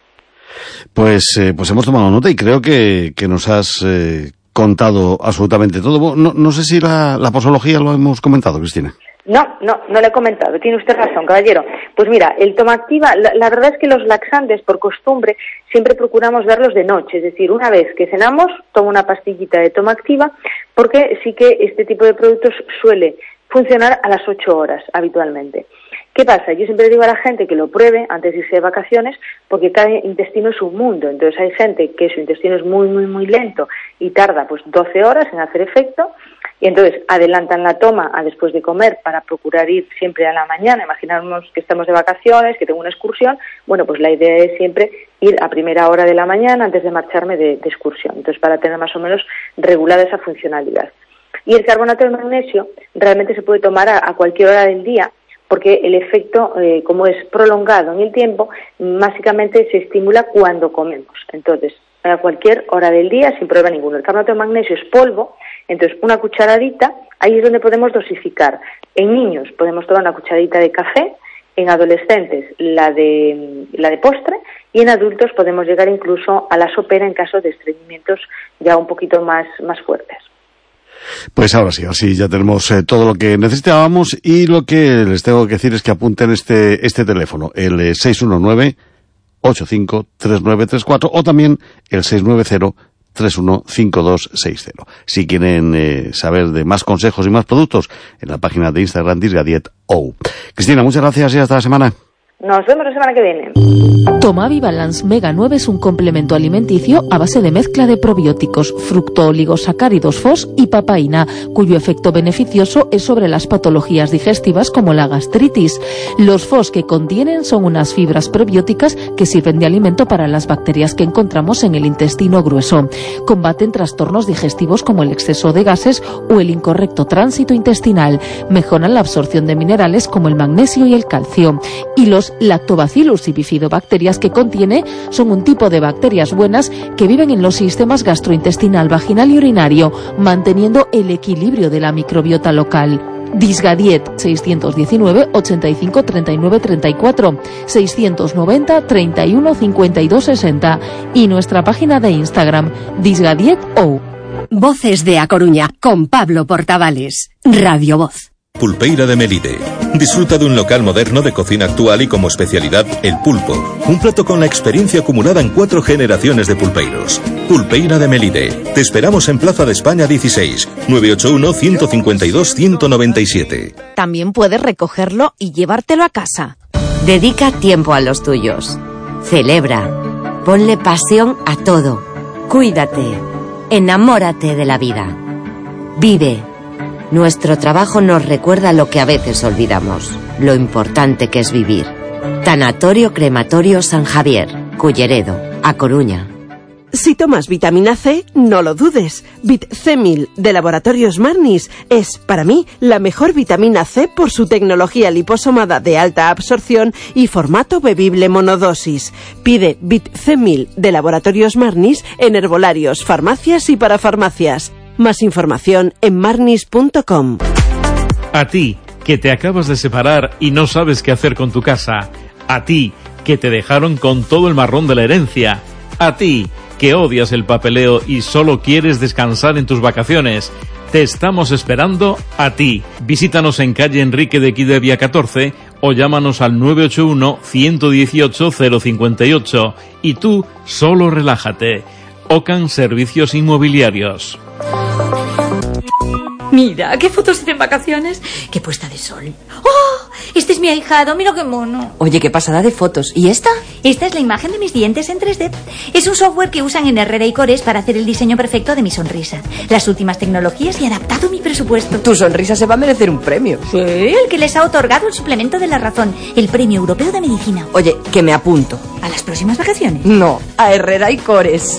Pues hemos tomado nota y creo que nos has contado absolutamente todo. No sé si la posología lo hemos comentado, Cristina. No le he comentado, tiene usted razón, caballero. Pues mira, el Toma Activa, la verdad es que los laxantes, por costumbre, siempre procuramos darlos de noche, es decir, una vez que cenamos, tomo una pastillita de Toma Activa, porque sí que este tipo de productos suele funcionar a las 8 horas habitualmente. ¿Qué pasa? Yo siempre digo a la gente que lo pruebe antes de irse de vacaciones porque cada intestino es un mundo. Entonces hay gente que su intestino es muy, muy, muy lento y tarda pues 12 horas en hacer efecto y entonces adelantan la toma a después de comer para procurar ir siempre a la mañana. Imaginamos que estamos de vacaciones, que tengo una excursión. Bueno, pues la idea es siempre ir a primera hora de la mañana antes de marcharme de excursión. Entonces para tener más o menos regulada esa funcionalidad. Y el carbonato de magnesio realmente se puede tomar a cualquier hora del día porque el efecto, como es prolongado en el tiempo, básicamente se estimula cuando comemos. Entonces, a cualquier hora del día, sin prueba ninguna. El carbonato de magnesio es polvo, entonces una cucharadita, ahí es donde podemos dosificar. En niños podemos tomar una cucharadita de café, en adolescentes la de postre, y en adultos podemos llegar incluso a la sopera en caso de estreñimientos ya un poquito más fuertes. Pues ahora sí, así ya tenemos todo lo que necesitábamos y lo que les tengo que decir es que apunten este teléfono, el 619-853934 o también el 690-315260. Si quieren saber de más consejos y más productos, en la página de Instagram Disgadiet. Cristina, muchas gracias y hasta la semana. Nos vemos la semana que viene. Tomavi Balance Mega 9 es un complemento alimenticio a base de mezcla de probióticos, fructooligosacáridos FOS y papaína, cuyo efecto beneficioso es sobre las patologías digestivas como la gastritis. Los FOS que contienen son unas fibras probióticas que sirven de alimento para las bacterias que encontramos en el intestino grueso. Combaten trastornos digestivos como el exceso de gases o el incorrecto tránsito intestinal. Mejoran la absorción de minerales como el magnesio y el calcio. Y los Lactobacillus y bifidobacterias que contiene son un tipo de bacterias buenas que viven en los sistemas gastrointestinal, vaginal y urinario, manteniendo el equilibrio de la microbiota local. Disgadiet 619 85 39 34 690 31 52 60 y nuestra página de Instagram disgadietou. Voces de A Coruña con Pablo Portavales, Radio Voz. Pulpeira de Melide. Disfruta de un local moderno de cocina actual y como especialidad el pulpo. Un plato con la experiencia acumulada en 4 generaciones de pulpeiros. Pulpeira de Melide. Te esperamos en Plaza de España 16, 981-152-197. También puedes recogerlo y llevártelo a casa. Dedica tiempo a los tuyos. Celebra. Ponle pasión a todo. Cuídate. Enamórate de la vida. Vive. Nuestro trabajo nos recuerda lo que a veces olvidamos, lo importante que es vivir. Tanatorio Crematorio San Javier, Culleredo, A Coruña. Si tomas vitamina C, no lo dudes. Bit-C-1000 de Laboratorios Marnis es, para mí, la mejor vitamina C por su tecnología liposomada de alta absorción y formato bebible monodosis. Pide Bit-C-1000 de Laboratorios Marnis en herbolarios, farmacias y parafarmacias. Más información en marnis.com. A ti, que te acabas de separar y no sabes qué hacer con tu casa. A ti, que te dejaron con todo el marrón de la herencia. A ti, que odias el papeleo y solo quieres descansar en tus vacaciones. Te estamos esperando a ti. Visítanos en calle Enrique de Quidevia 14 o llámanos al 981-118-058. Y tú, solo relájate. Ocan Servicios Inmobiliarios. Mira, qué fotos hice en vacaciones. Qué puesta de sol. ¡Oh! Este es mi ahijado, mira qué mono. Oye, qué pasada de fotos. ¿Y esta? Esta es la imagen de mis dientes en 3D. Es un software que usan en Herrera y Cores para hacer el diseño perfecto de mi sonrisa. Las últimas tecnologías y adaptado a mi presupuesto. Tu sonrisa se va a merecer un premio. Sí, el que les ha otorgado el suplemento de la razón, el Premio Europeo de Medicina. Oye, que me apunto. ¿A las próximas vacaciones? No, a Herrera y Cores.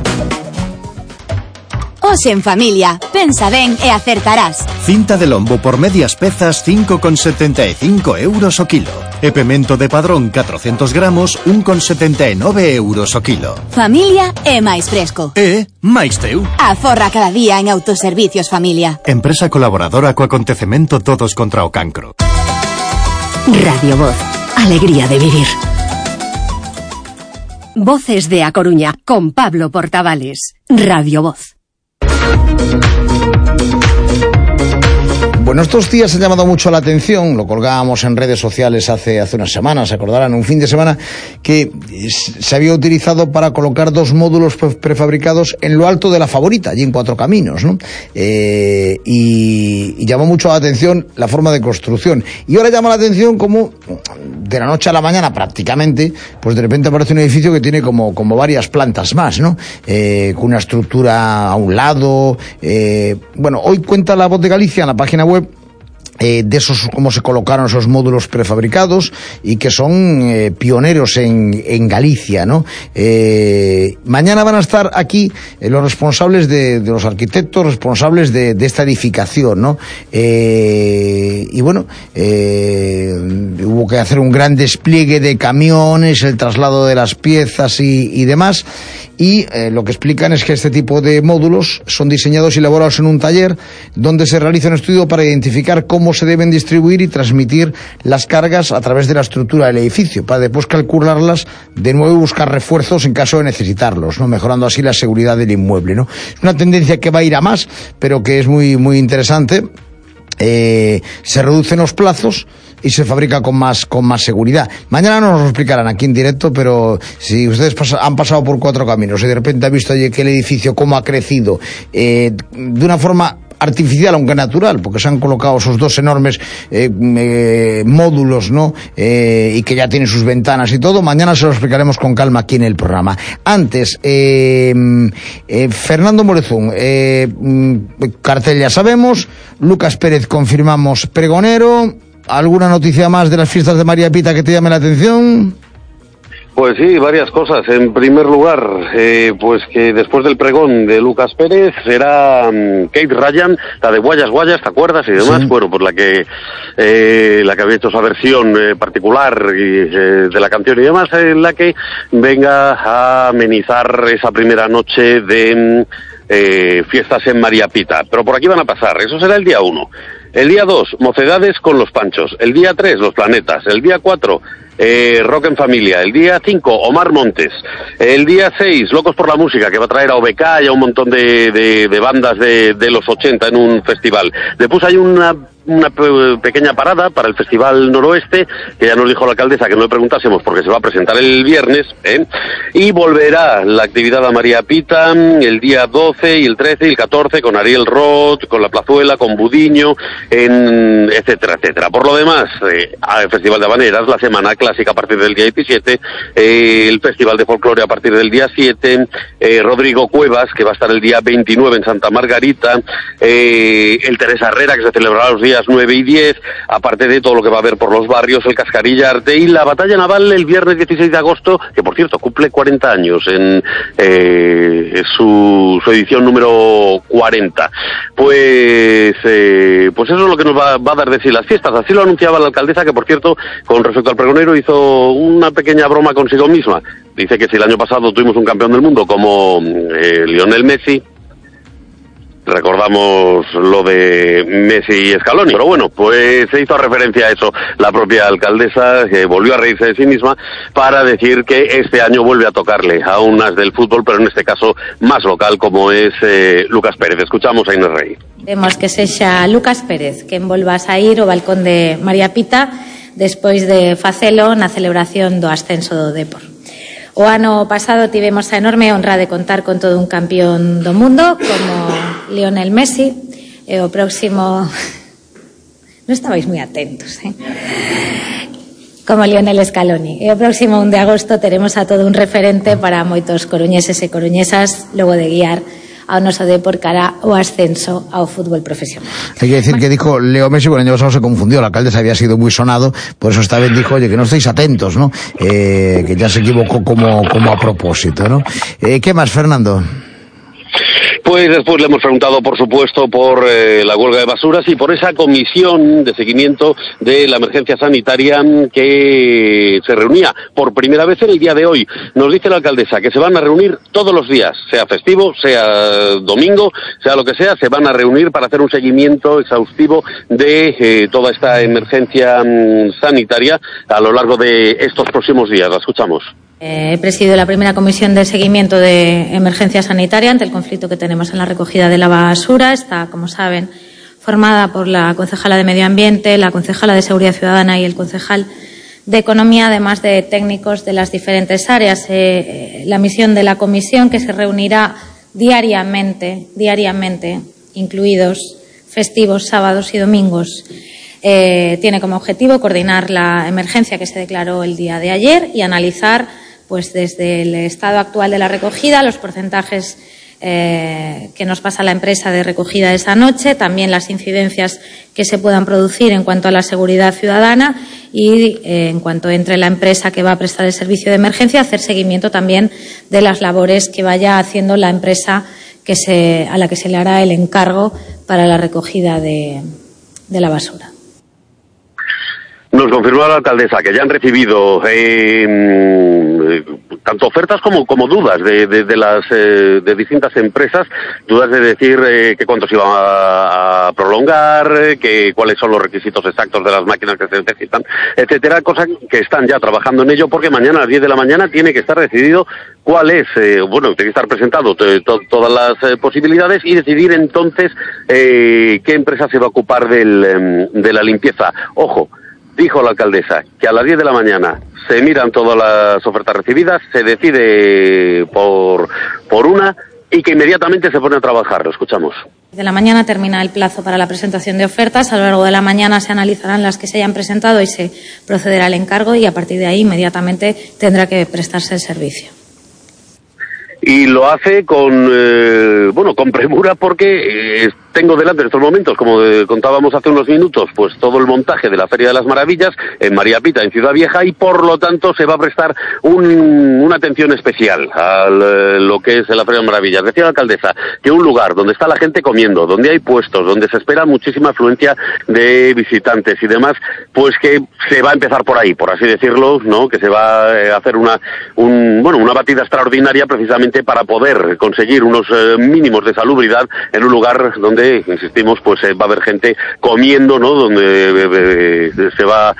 Hoxe en familia, pensa ben e acertarás. Cinta de lombo por medias pezas 5,75 euros o kilo. E pemento de padrón 400 gramos 1,79 euros o kilo. Familia é máis fresco. E máis teu. Aforra cada día en Autoservicios Familia. Empresa colaboradora co acontecemento Todos contra o Cancro. Radio Voz. Alegría de vivir. Voces de A Coruña con Pablo Portavales. Radio Voz. Bueno, estos días ha llamado mucho la atención, lo colgábamos en redes sociales hace unas semanas, se acordarán, un fin de semana que se había utilizado para colocar 2 módulos prefabricados en lo alto de la Favorita, allí en Cuatro Caminos, ¿no? Y llamó mucho la atención la forma de construcción. Y ahora llama la atención como de la noche a la mañana prácticamente, pues de repente aparece un edificio que tiene como varias plantas más, ¿no? Con una estructura a un lado. Bueno, hoy cuenta La Voz de Galicia en la página web de esos, cómo se colocaron esos módulos prefabricados y que son pioneros en Galicia, ¿no? Mañana van a estar aquí los responsables de los arquitectos responsables de esta edificación, ¿no? Y bueno, hubo que hacer un gran despliegue de camiones, el traslado de las piezas y demás. Y lo que explican es que este tipo de módulos son diseñados y elaborados en un taller donde se realiza un estudio para identificar cómo se deben distribuir y transmitir las cargas a través de la estructura del edificio, para después calcularlas de nuevo y buscar refuerzos en caso de necesitarlos, ¿no? Mejorando así la seguridad del inmueble, ¿no? Es una tendencia que va a ir a más, pero que es muy, muy interesante. Se reducen los plazos y se fabrica con más seguridad. Mañana nos lo explicarán aquí en directo, pero si ustedes han pasado por Cuatro Caminos y de repente han visto que el edificio cómo ha crecido de una forma artificial aunque natural, porque se han colocado esos dos enormes módulos, ¿no? Y que ya tienen sus ventanas y todo. Mañana se lo explicaremos con calma aquí en el programa. Antes, Fernando Morezún, cartel ya sabemos, Lucas Pérez confirmamos pregonero. ¿Alguna noticia más de las fiestas de María Pita que te llame la atención? Pues sí, varias cosas. En primer lugar, pues que después del pregón de Lucas Pérez será Kate Ryan, la de Guayas Guayas, ¿te acuerdas? Y demás, sí. Bueno, pues la que había hecho esa versión particular de la canción y demás, la que venga a amenizar esa primera noche de fiestas en María Pita. Pero por aquí van a pasar, eso será el día 1. El día 2, Mocedades con los Panchos. El día 3, Los Planetas. El día 4, Rock en Familia. El día 5, Omar Montes. El día 6, Locos por la Música, que va a traer a OBK y a un montón de bandas de los 80 en un festival. Después hay una pequeña parada para el Festival Noroeste, que ya nos dijo la alcaldesa que no le preguntásemos porque se va a presentar el viernes, y volverá la actividad a María Pita el día 12 y el 13 y el 14 con Ariel Roth, con La Plazuela, con Budiño, etcétera, etcétera. Por lo demás, el Festival de Habaneras, la Semana Clásica a partir del día 17, el Festival de Folclore a partir del día 7, Rodrigo Cuevas, que va a estar el día 29 en Santa Margarita, el Teresa Herrera, que se celebrará los días 9 y 10, aparte de todo lo que va a haber por los barrios, el Cascarilla Arte y la Batalla Naval el viernes 16 de agosto, que por cierto cumple 40 años en su edición número 40. Pues eso es lo que nos va a dar de sí las fiestas. Así lo anunciaba la alcaldesa, que por cierto, con respecto al pregonero, hizo una pequeña broma consigo misma. Dice que si el año pasado tuvimos un campeón del mundo como Lionel Messi, recordamos lo de Messi y Scaloni, pero bueno, pues se hizo referencia a eso la propia alcaldesa, que volvió a reírse de sí misma para decir que este año vuelve a tocarle a un as del fútbol, pero en este caso más local, como es Lucas Pérez. Escuchamos a Inés Rey. Queremos que sexa Lucas Pérez quen volva a sair o balcón de María Pita despois de facelo na celebración do ascenso do Depor. O ano pasado tivemos a enorme honra de contar con todo un campeón do mundo como Lionel Messi, e o próximo... Non estabais moi atentos, como Lionel Scaloni. E o próximo 1 de agosto teremos a todo un referente para moitos coruñeses e coruñesas logo de guiar ao noso Depor cara o ascenso ao fútbol profesional. Hay que decir que dijo Leo Messi, porque el año pasado se confundió, la alcaldesa había sido muy sonado, por eso esta vez dijo, oye, que no estéis atentos, ¿no? Que ya se equivocó como a propósito, ¿no? ¿Qué más, Fernando? Pues después le hemos preguntado, por supuesto, por la huelga de basuras y por esa comisión de seguimiento de la emergencia sanitaria que se reunía por primera vez en el día de hoy. Nos dice la alcaldesa que se van a reunir todos los días, sea festivo, sea domingo, sea lo que sea, se van a reunir para hacer un seguimiento exhaustivo de toda esta emergencia sanitaria a lo largo de estos próximos días. La escuchamos. He presidido la primera comisión de seguimiento de emergencia sanitaria ante el conflicto que tenemos en la recogida de la basura. Está, como saben, formada por la concejala de Medio Ambiente, la concejala de Seguridad Ciudadana y el concejal de Economía, además de técnicos de las diferentes áreas. La misión de la comisión, que se reunirá diariamente, incluidos festivos, sábados y domingos, tiene como objetivo coordinar la emergencia que se declaró el día de ayer y analizar, pues desde el estado actual de la recogida, los porcentajes que nos pasa la empresa de recogida esa noche, también las incidencias que se puedan producir en cuanto a la seguridad ciudadana y en cuanto entre la empresa que va a prestar el servicio de emergencia, hacer seguimiento también de las labores que vaya haciendo la empresa a la que se le hará el encargo para la recogida de la basura. Nos confirmó la alcaldesa que ya han recibido tanto ofertas como dudas de distintas empresas, dudas de decir que cuánto se iba a prolongar, que cuáles son los requisitos exactos de las máquinas que se necesitan, etcétera, cosas que están ya trabajando en ello, porque mañana a las 10 de la mañana tiene que estar decidido cuál es, tiene que estar presentado todas las posibilidades y decidir entonces qué empresa se va a ocupar de la limpieza. Ojo, dijo la alcaldesa que a las 10 de la mañana se miran todas las ofertas recibidas, se decide por una y que inmediatamente se pone a trabajar. Lo escuchamos. De la mañana termina el plazo para la presentación de ofertas. A lo largo de la mañana se analizarán las que se hayan presentado y se procederá al encargo, y a partir de ahí inmediatamente tendrá que prestarse el servicio. Y lo hace con premura, porque tengo delante en estos momentos, como contábamos hace unos minutos, pues todo el montaje de la Feria de las Maravillas en María Pita, en Ciudad Vieja, y por lo tanto se va a prestar una atención especial a lo que es la Feria de las Maravillas. Decía la alcaldesa que un lugar donde está la gente comiendo, donde hay puestos, donde se espera muchísima afluencia de visitantes y demás, pues que se va a empezar por ahí, por así decirlo, ¿no? Que se va a hacer una batida extraordinaria precisamente para poder conseguir unos mínimos de salubridad en un lugar donde, insistimos, pues va a haber gente comiendo, ¿no? Donde se va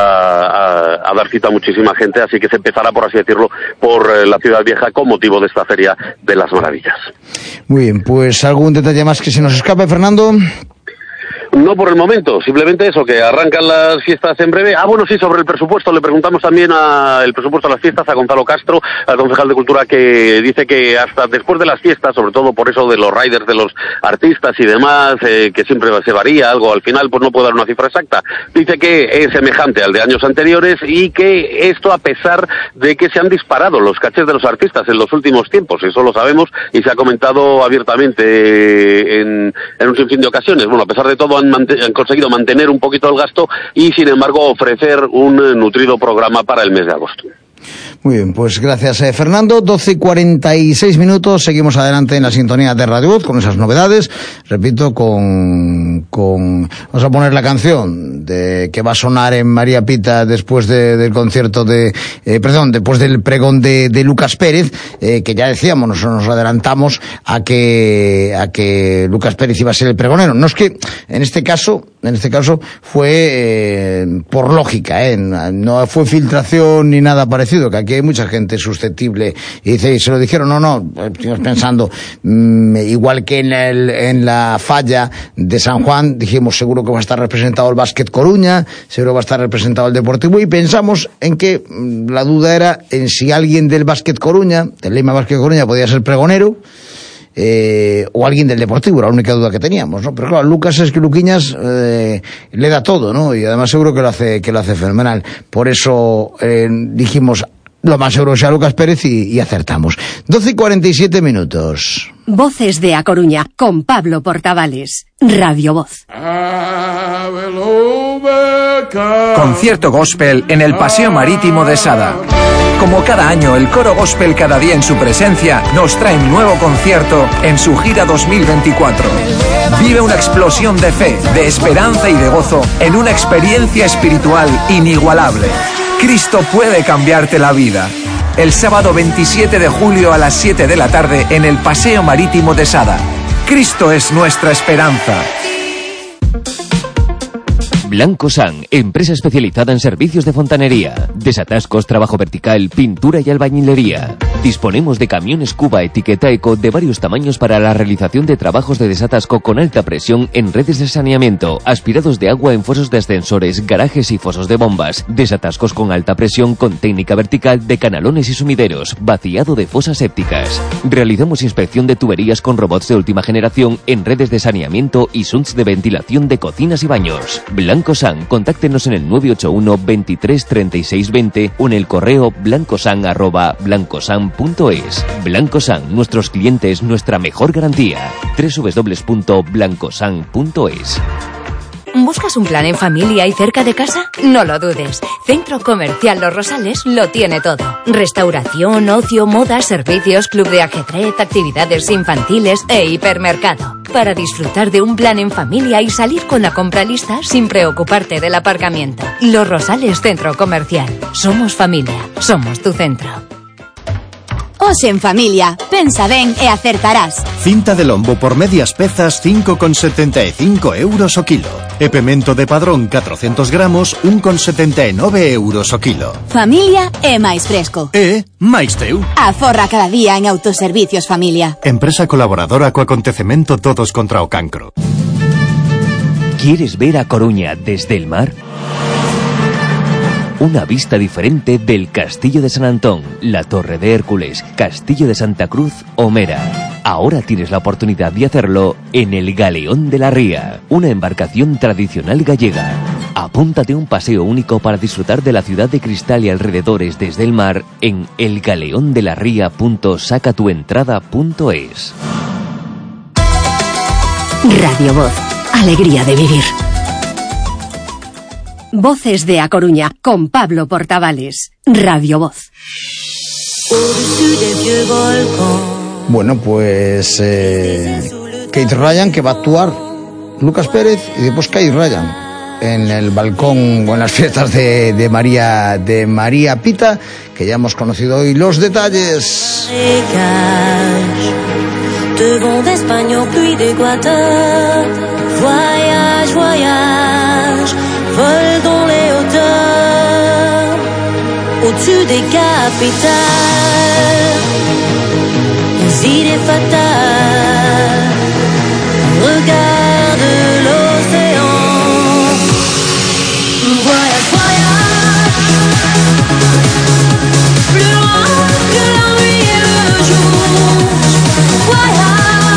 a dar cita a muchísima gente, así que se empezará, por así decirlo, por la Ciudad Vieja con motivo de esta Feria de las Maravillas. Muy bien, pues ¿algún detalle más que se nos escape, Fernando? No por el momento, simplemente eso, que arrancan las fiestas en breve. Sí, sobre el presupuesto, le preguntamos también el presupuesto de las fiestas a Gonzalo Castro, al concejal de Cultura, que dice que hasta después de las fiestas, sobre todo por eso de los riders de los artistas y demás, que siempre se varía algo, al final pues no puedo dar una cifra exacta. Dice que es semejante al de años anteriores, y que esto a pesar de que se han disparado los cachés de los artistas en los últimos tiempos, eso lo sabemos y se ha comentado abiertamente en un sinfín de ocasiones. A pesar de todo han conseguido mantener un poquito el gasto y, sin embargo, ofrecer un nutrido programa para el mes de agosto. Muy bien, pues gracias, Fernando. 12:46, seguimos adelante en la sintonía de Radio Voz con esas novedades. Repito, vamos a poner la canción que va a sonar en María Pita después del concierto después del pregón de Lucas Pérez, que ya decíamos, nos adelantamos a que Lucas Pérez iba a ser el pregonero. No es que en este caso fue por lógica, no fue filtración ni nada parecido, que aquí hay mucha gente susceptible, y se lo dijeron, estuvimos pensando, igual que en la falla de San Juan, dijimos seguro que va a estar representado el Básquet Coruña, seguro va a estar representado el Deportivo, y pensamos en que la duda era en si alguien del Básquet Coruña, del Lima Básquet Coruña, podía ser pregonero, o alguien del Deportivo, la única duda que teníamos, ¿no? Pero claro, Luquiñas le da todo, ¿no? Y además seguro que lo hace fenomenal. Por eso dijimos, lo más seguro sea Lucas Pérez, y acertamos. 12:47. Voces de A Coruña, con Pablo Portavales. Radio Voz. Concierto gospel en el Paseo Marítimo de Sada. Como cada año, el coro gospel Cada Día en su presencia nos trae un nuevo concierto en su gira 2024. Vive una explosión de fe, de esperanza y de gozo en una experiencia espiritual inigualable. Cristo puede cambiarte la vida. El sábado 27 de julio a las 7 de la tarde en el Paseo Marítimo de Sada. Cristo es nuestra esperanza. Blanco San, empresa especializada en servicios de fontanería, desatascos, trabajo vertical, pintura y albañilería. Disponemos de camiones Cuba etiqueta eco de varios tamaños para la realización de trabajos de desatasco con alta presión en redes de saneamiento, aspirados de agua en fosos de ascensores, garajes y fosos de bombas, desatascos con alta presión con técnica vertical de canalones y sumideros, vaciado de fosas sépticas. Realizamos inspección de tuberías con robots de última generación en redes de saneamiento y shunts de ventilación de cocinas y baños. Blanco San, contáctenos en el 981 23 36 20 o en el correo blancosan@blancosan.es. Blanco San, nuestros clientes, nuestra mejor garantía. www.blancosan.es. ¿Buscas un plan en familia y cerca de casa? No lo dudes. Centro Comercial Los Rosales lo tiene todo. Restauración, ocio, moda, servicios, club de ajedrez, actividades infantiles e hipermercado. Para disfrutar de un plan en familia y salir con la compra lista sin preocuparte del aparcamiento. Los Rosales Centro Comercial. Somos familia. Somos tu centro. Hoxe en familia, pensa ben e acertarás. Cinta de lombo por medias pezas 5,75 euros o kilo. E pemento de padrón 400 gramos 1,79 euros o kilo. Familia é máis fresco. E máis teu. Aforra cada día en Autoservicios Familia. Empresa colaboradora co acontecemento Todos contra o Cancro. ¿Quieres ver a Coruña desde el mar? Una vista diferente del Castillo de San Antón, la Torre de Hércules, Castillo de Santa Cruz o Mera. Ahora tienes la oportunidad de hacerlo en el Galeón de la Ría, una embarcación tradicional gallega. Apúntate a un paseo único para disfrutar de la ciudad de cristal y alrededores desde el mar en elgaleondelaria.sacatuentrada.es. Radio Voz, alegría de vivir. Voces de A Coruña, con Pablo Portavales. Radio Voz. Bueno, pues Kate Ryan, que va a actuar Lucas Pérez, y después Kate Ryan en el balcón o en las fiestas de María Pita, que ya hemos conocido hoy los detalles. Devant d'Espagne en pluie d'Équateur, voyage, voyage, vol dans les hauteurs, au-dessus des capitales, les idées fatales, regarde l'océan, voyage, voyage, plus loin que la nuit et le jour, voyage.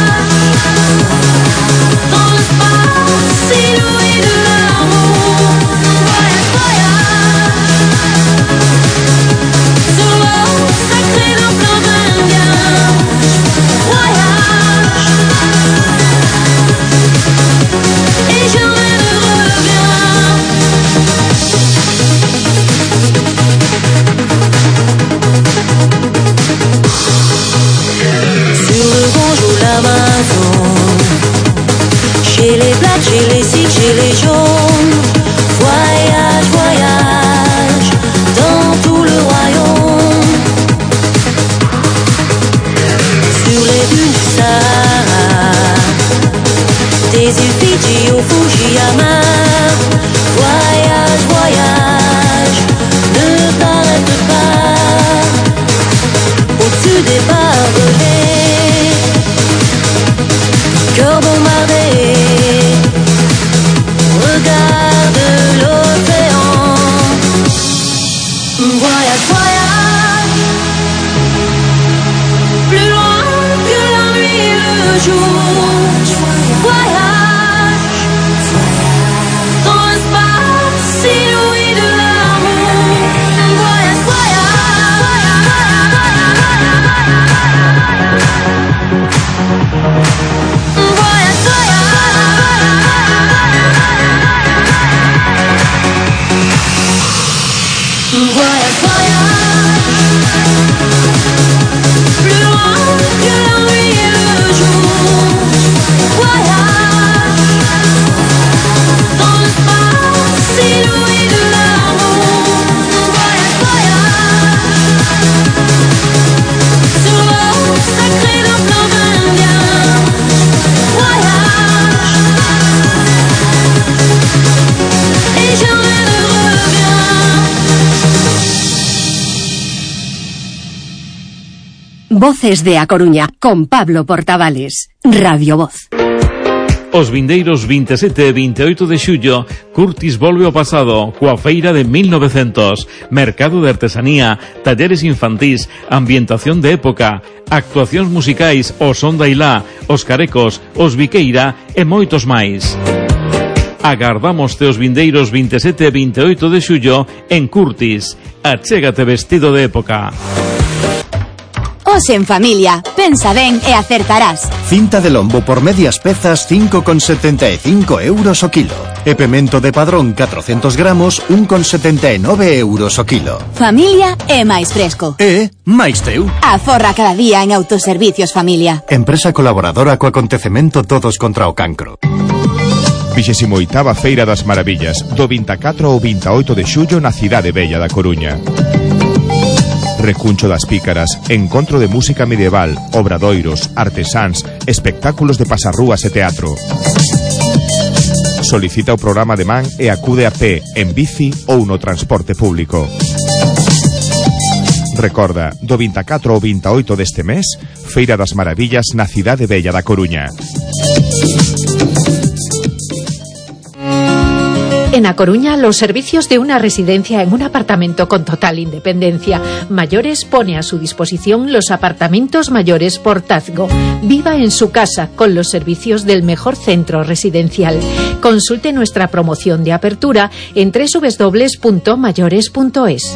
Chez les blacks, chez les sikhs, chez les jaunes, voyage, voyage, dans tout le royaume. Sur les dunes du Sahara, des îles Fidji au Fujiyama, voyage, voyage, ne t'arrête pas, au-dessus des barbelés, cœur bombardé. Regarde l'océan, voyage, voyage, plus loin que la nuit et le jour, voyage, dans l'espace inouï de l'amour, voyage, voyage, plus loin que la nuit et le jour, voyage, dans l'espace inouï de l'amour, voyage, voyage, sur l'eau sacrée d'un fleuve indien, voyage, et jamais ne reviens. Voces de A Coruña, con Pablo Portavales. Radio Voz. Os vindeiros 27 e 28 de xullo, Curtis volve ao pasado, coa feira de 1900, mercado de artesanía, talleres infantís, ambientación de época, actuacións musicais, o son da Ilá, os carecos, os Viqueira e moitos máis. Agardamos os vindeiros 27 e 28 de xullo en Curtis. Achégate vestido de época. Os en familia, pensa ben e acertarás. Cinta de lombo por medias pezas 5,75 euros o kilo. E pemento de padrón 400 gramos 1,79 euros o kilo. Familia é máis fresco. E máis teu. Aforra cada día en Autoservicios Familia. Empresa colaboradora co acontecemento Todos contra o Cancro. 28ª Feira das Maravillas, do 24 ao 28 de xullo na cidade bella da Coruña. Recuncho das Pícaras, encontro de música medieval, obradoiros, artesáns, espectáculos de pasarrúas e teatro. Solicita o programa de man e acude a pé, en bici ou no transporte público. Recorda, do 24 ao 28 deste mes, Feira das Maravillas na cidade bella da Coruña. En A Coruña, los servicios de una residencia en un apartamento con total independencia. Mayores pone a su disposición los apartamentos mayores Portazgo. Viva en su casa con los servicios del mejor centro residencial. Consulte nuestra promoción de apertura en www.mayores.es.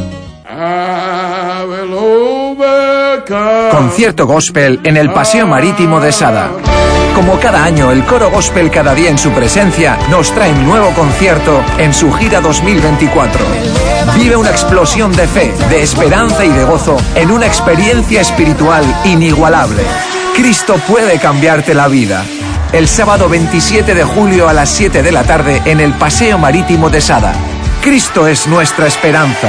Concierto gospel en el Paseo Marítimo de Sada. Como cada año, el coro gospel Cada Día en su Presencia nos trae un nuevo concierto en su gira 2024. Vive una explosión de fe, de esperanza y de gozo en una experiencia espiritual inigualable. Cristo puede cambiarte la vida. El sábado 27 de julio a las 7 de la tarde en el Paseo Marítimo de Sada. Cristo es nuestra esperanza.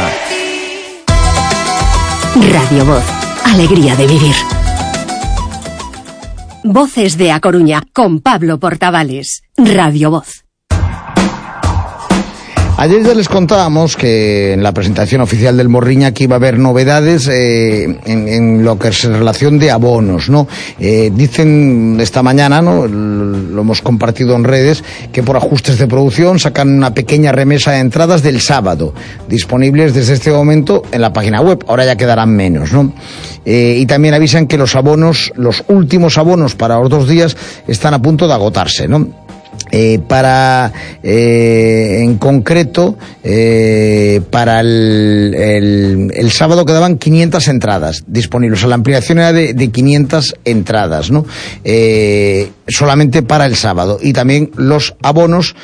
Radio Voz. Alegría de vivir. Voces de A Coruña con Pablo Portavales. Radio Voz. Ayer ya les contábamos que en la presentación oficial del Morriña que iba a haber novedades en lo que es relación de abonos, ¿no? Dicen esta mañana, ¿no? Lo hemos compartido en redes, que por ajustes de producción sacan una pequeña remesa de entradas del sábado, disponibles desde este momento en la página web. Ahora ya quedarán menos, ¿no? Y también avisan que los abonos, los últimos abonos para los 2 días están a punto de agotarse, ¿no? En concreto, para el sábado quedaban 500 entradas disponibles. O sea, la ampliación era de 500 entradas, ¿no? Solamente para el sábado. Y también los abonos,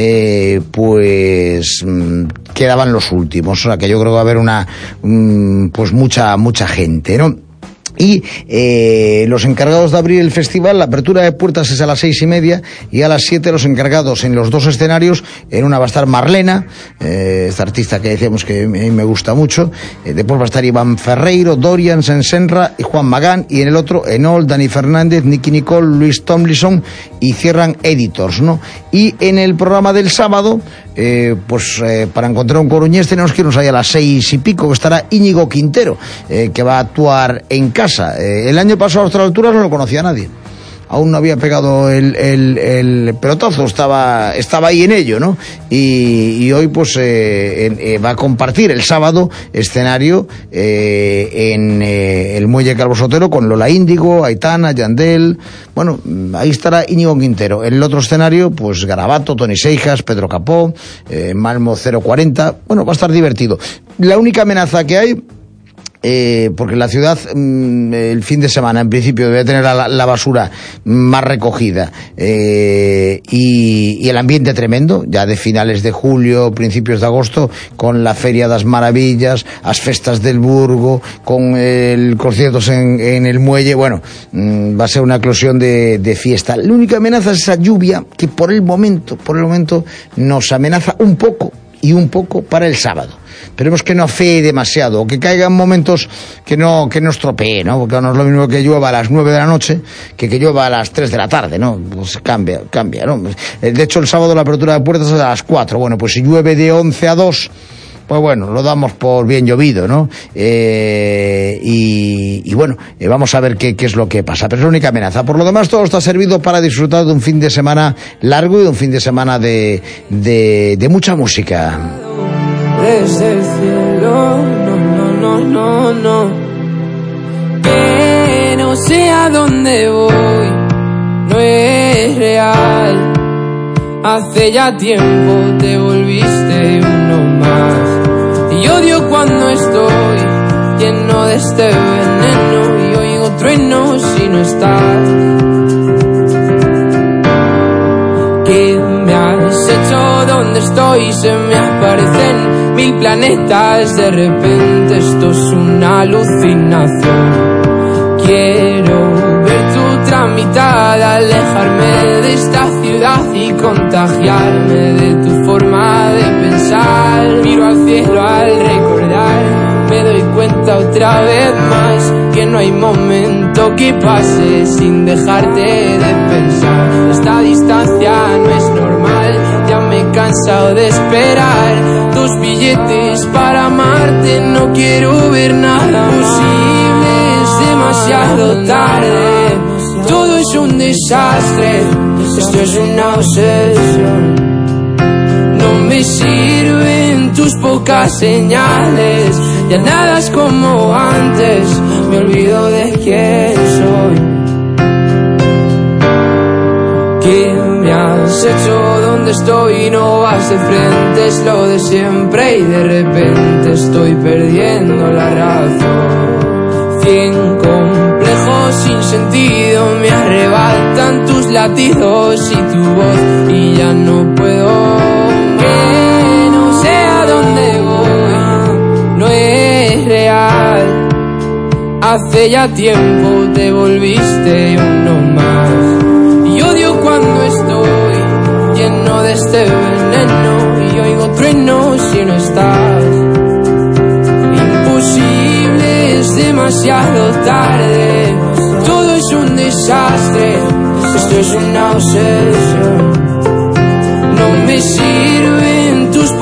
pues quedaban los últimos. O sea, que yo creo que va a haber pues mucha gente, ¿no? Y los encargados de abrir el festival, la apertura de puertas es a las 6:30 y a las 7 los encargados en los 2 escenarios. En una va a estar Marlena, esta artista que decíamos que a mí me gusta mucho. Después va a estar Iván Ferreiro, Dorian Sensenra y Juan Magán. Y en el otro, Enol, Dani Fernández, Nicky Nicole, Luis Tomlinson, y cierran Editors, ¿no? Y en el programa del sábado, para encontrar un coruñés tenemos que irnos ahí a las 6 y pico, que estará Íñigo Quintero, que va a actuar en casa. El año pasado a nuestra altura no lo conocía nadie. Aún no había pegado el pelotazo, estaba ahí en ello, ¿no? Y hoy pues va a compartir el sábado escenario en el Muelle Calvo Sotelo con Lola Índigo, Aitana, Yandel. Bueno, ahí estará Íñigo Quintero. En el otro escenario, pues Garabato, Tony Seijas, Pedro Capó, Malmo 040. Bueno, va a estar divertido. La única amenaza que hay, porque la ciudad el fin de semana en principio debe tener la basura más recogida, y el ambiente tremendo ya de finales de julio, principios de agosto, con la Feria das Maravillas, las festas del Burgo, con el conciertos en el muelle. Bueno, va a ser una eclosión de fiesta. La única amenaza es esa lluvia que por el momento nos amenaza un poco para el sábado. Esperemos que no afee demasiado, o que caigan momentos que no estropee, ¿no? Porque no es lo mismo que llueva a las 9 de la noche que llueva a las 3 de la tarde, ¿no? Pues cambia, ¿no? De hecho, el sábado la apertura de puertas es a las 4. Bueno, pues si llueve de 11 a 2, pues bueno, lo damos por bien llovido, ¿no? Y bueno, vamos a ver qué es lo que pasa. Pero es la única amenaza. Por lo demás, todo está servido para disfrutar de un fin de semana largo y de un fin de semana de mucha música. Desde el cielo, no, que no sé a dónde voy, no es real. Hace ya tiempo te volviste uno más, y odio cuando estoy lleno de este veneno y oigo truenos si no estás. ¿Qué me has hecho? ¿Dónde estoy? Se me aparecen 1000 planetas, de repente esto es una alucinación. Quiero ver tu tramitada, alejarme de esta ciudad y contagiarme de tu forma de pensar. Miro al cielo al recordar, me doy cuenta otra vez más que no hay momento que pase sin dejarte de pensar. Esta distancia no es normal, ya me he cansado de esperar tus billetes para amarte. No quiero ver nada posible, es demasiado tarde. Todo es un desastre, esto es una obsesión. No me me sirven tus pocas señales. Ya nada es como antes, me olvido de quién soy. ¿Qué me has hecho? ¿Dónde estoy? No vas de frente, es lo de siempre y de repente estoy perdiendo la razón. 100 complejos sin sentido me arrebatan tus latidos y tu voz y ya no puedo. Que no sé a dónde voy, no es real. Hace ya tiempo te volviste uno más. Y odio cuando estoy lleno de este veneno y oigo truenos si no estás. Imposible, es demasiado tarde. Todo es un desastre, esto es una obsesión.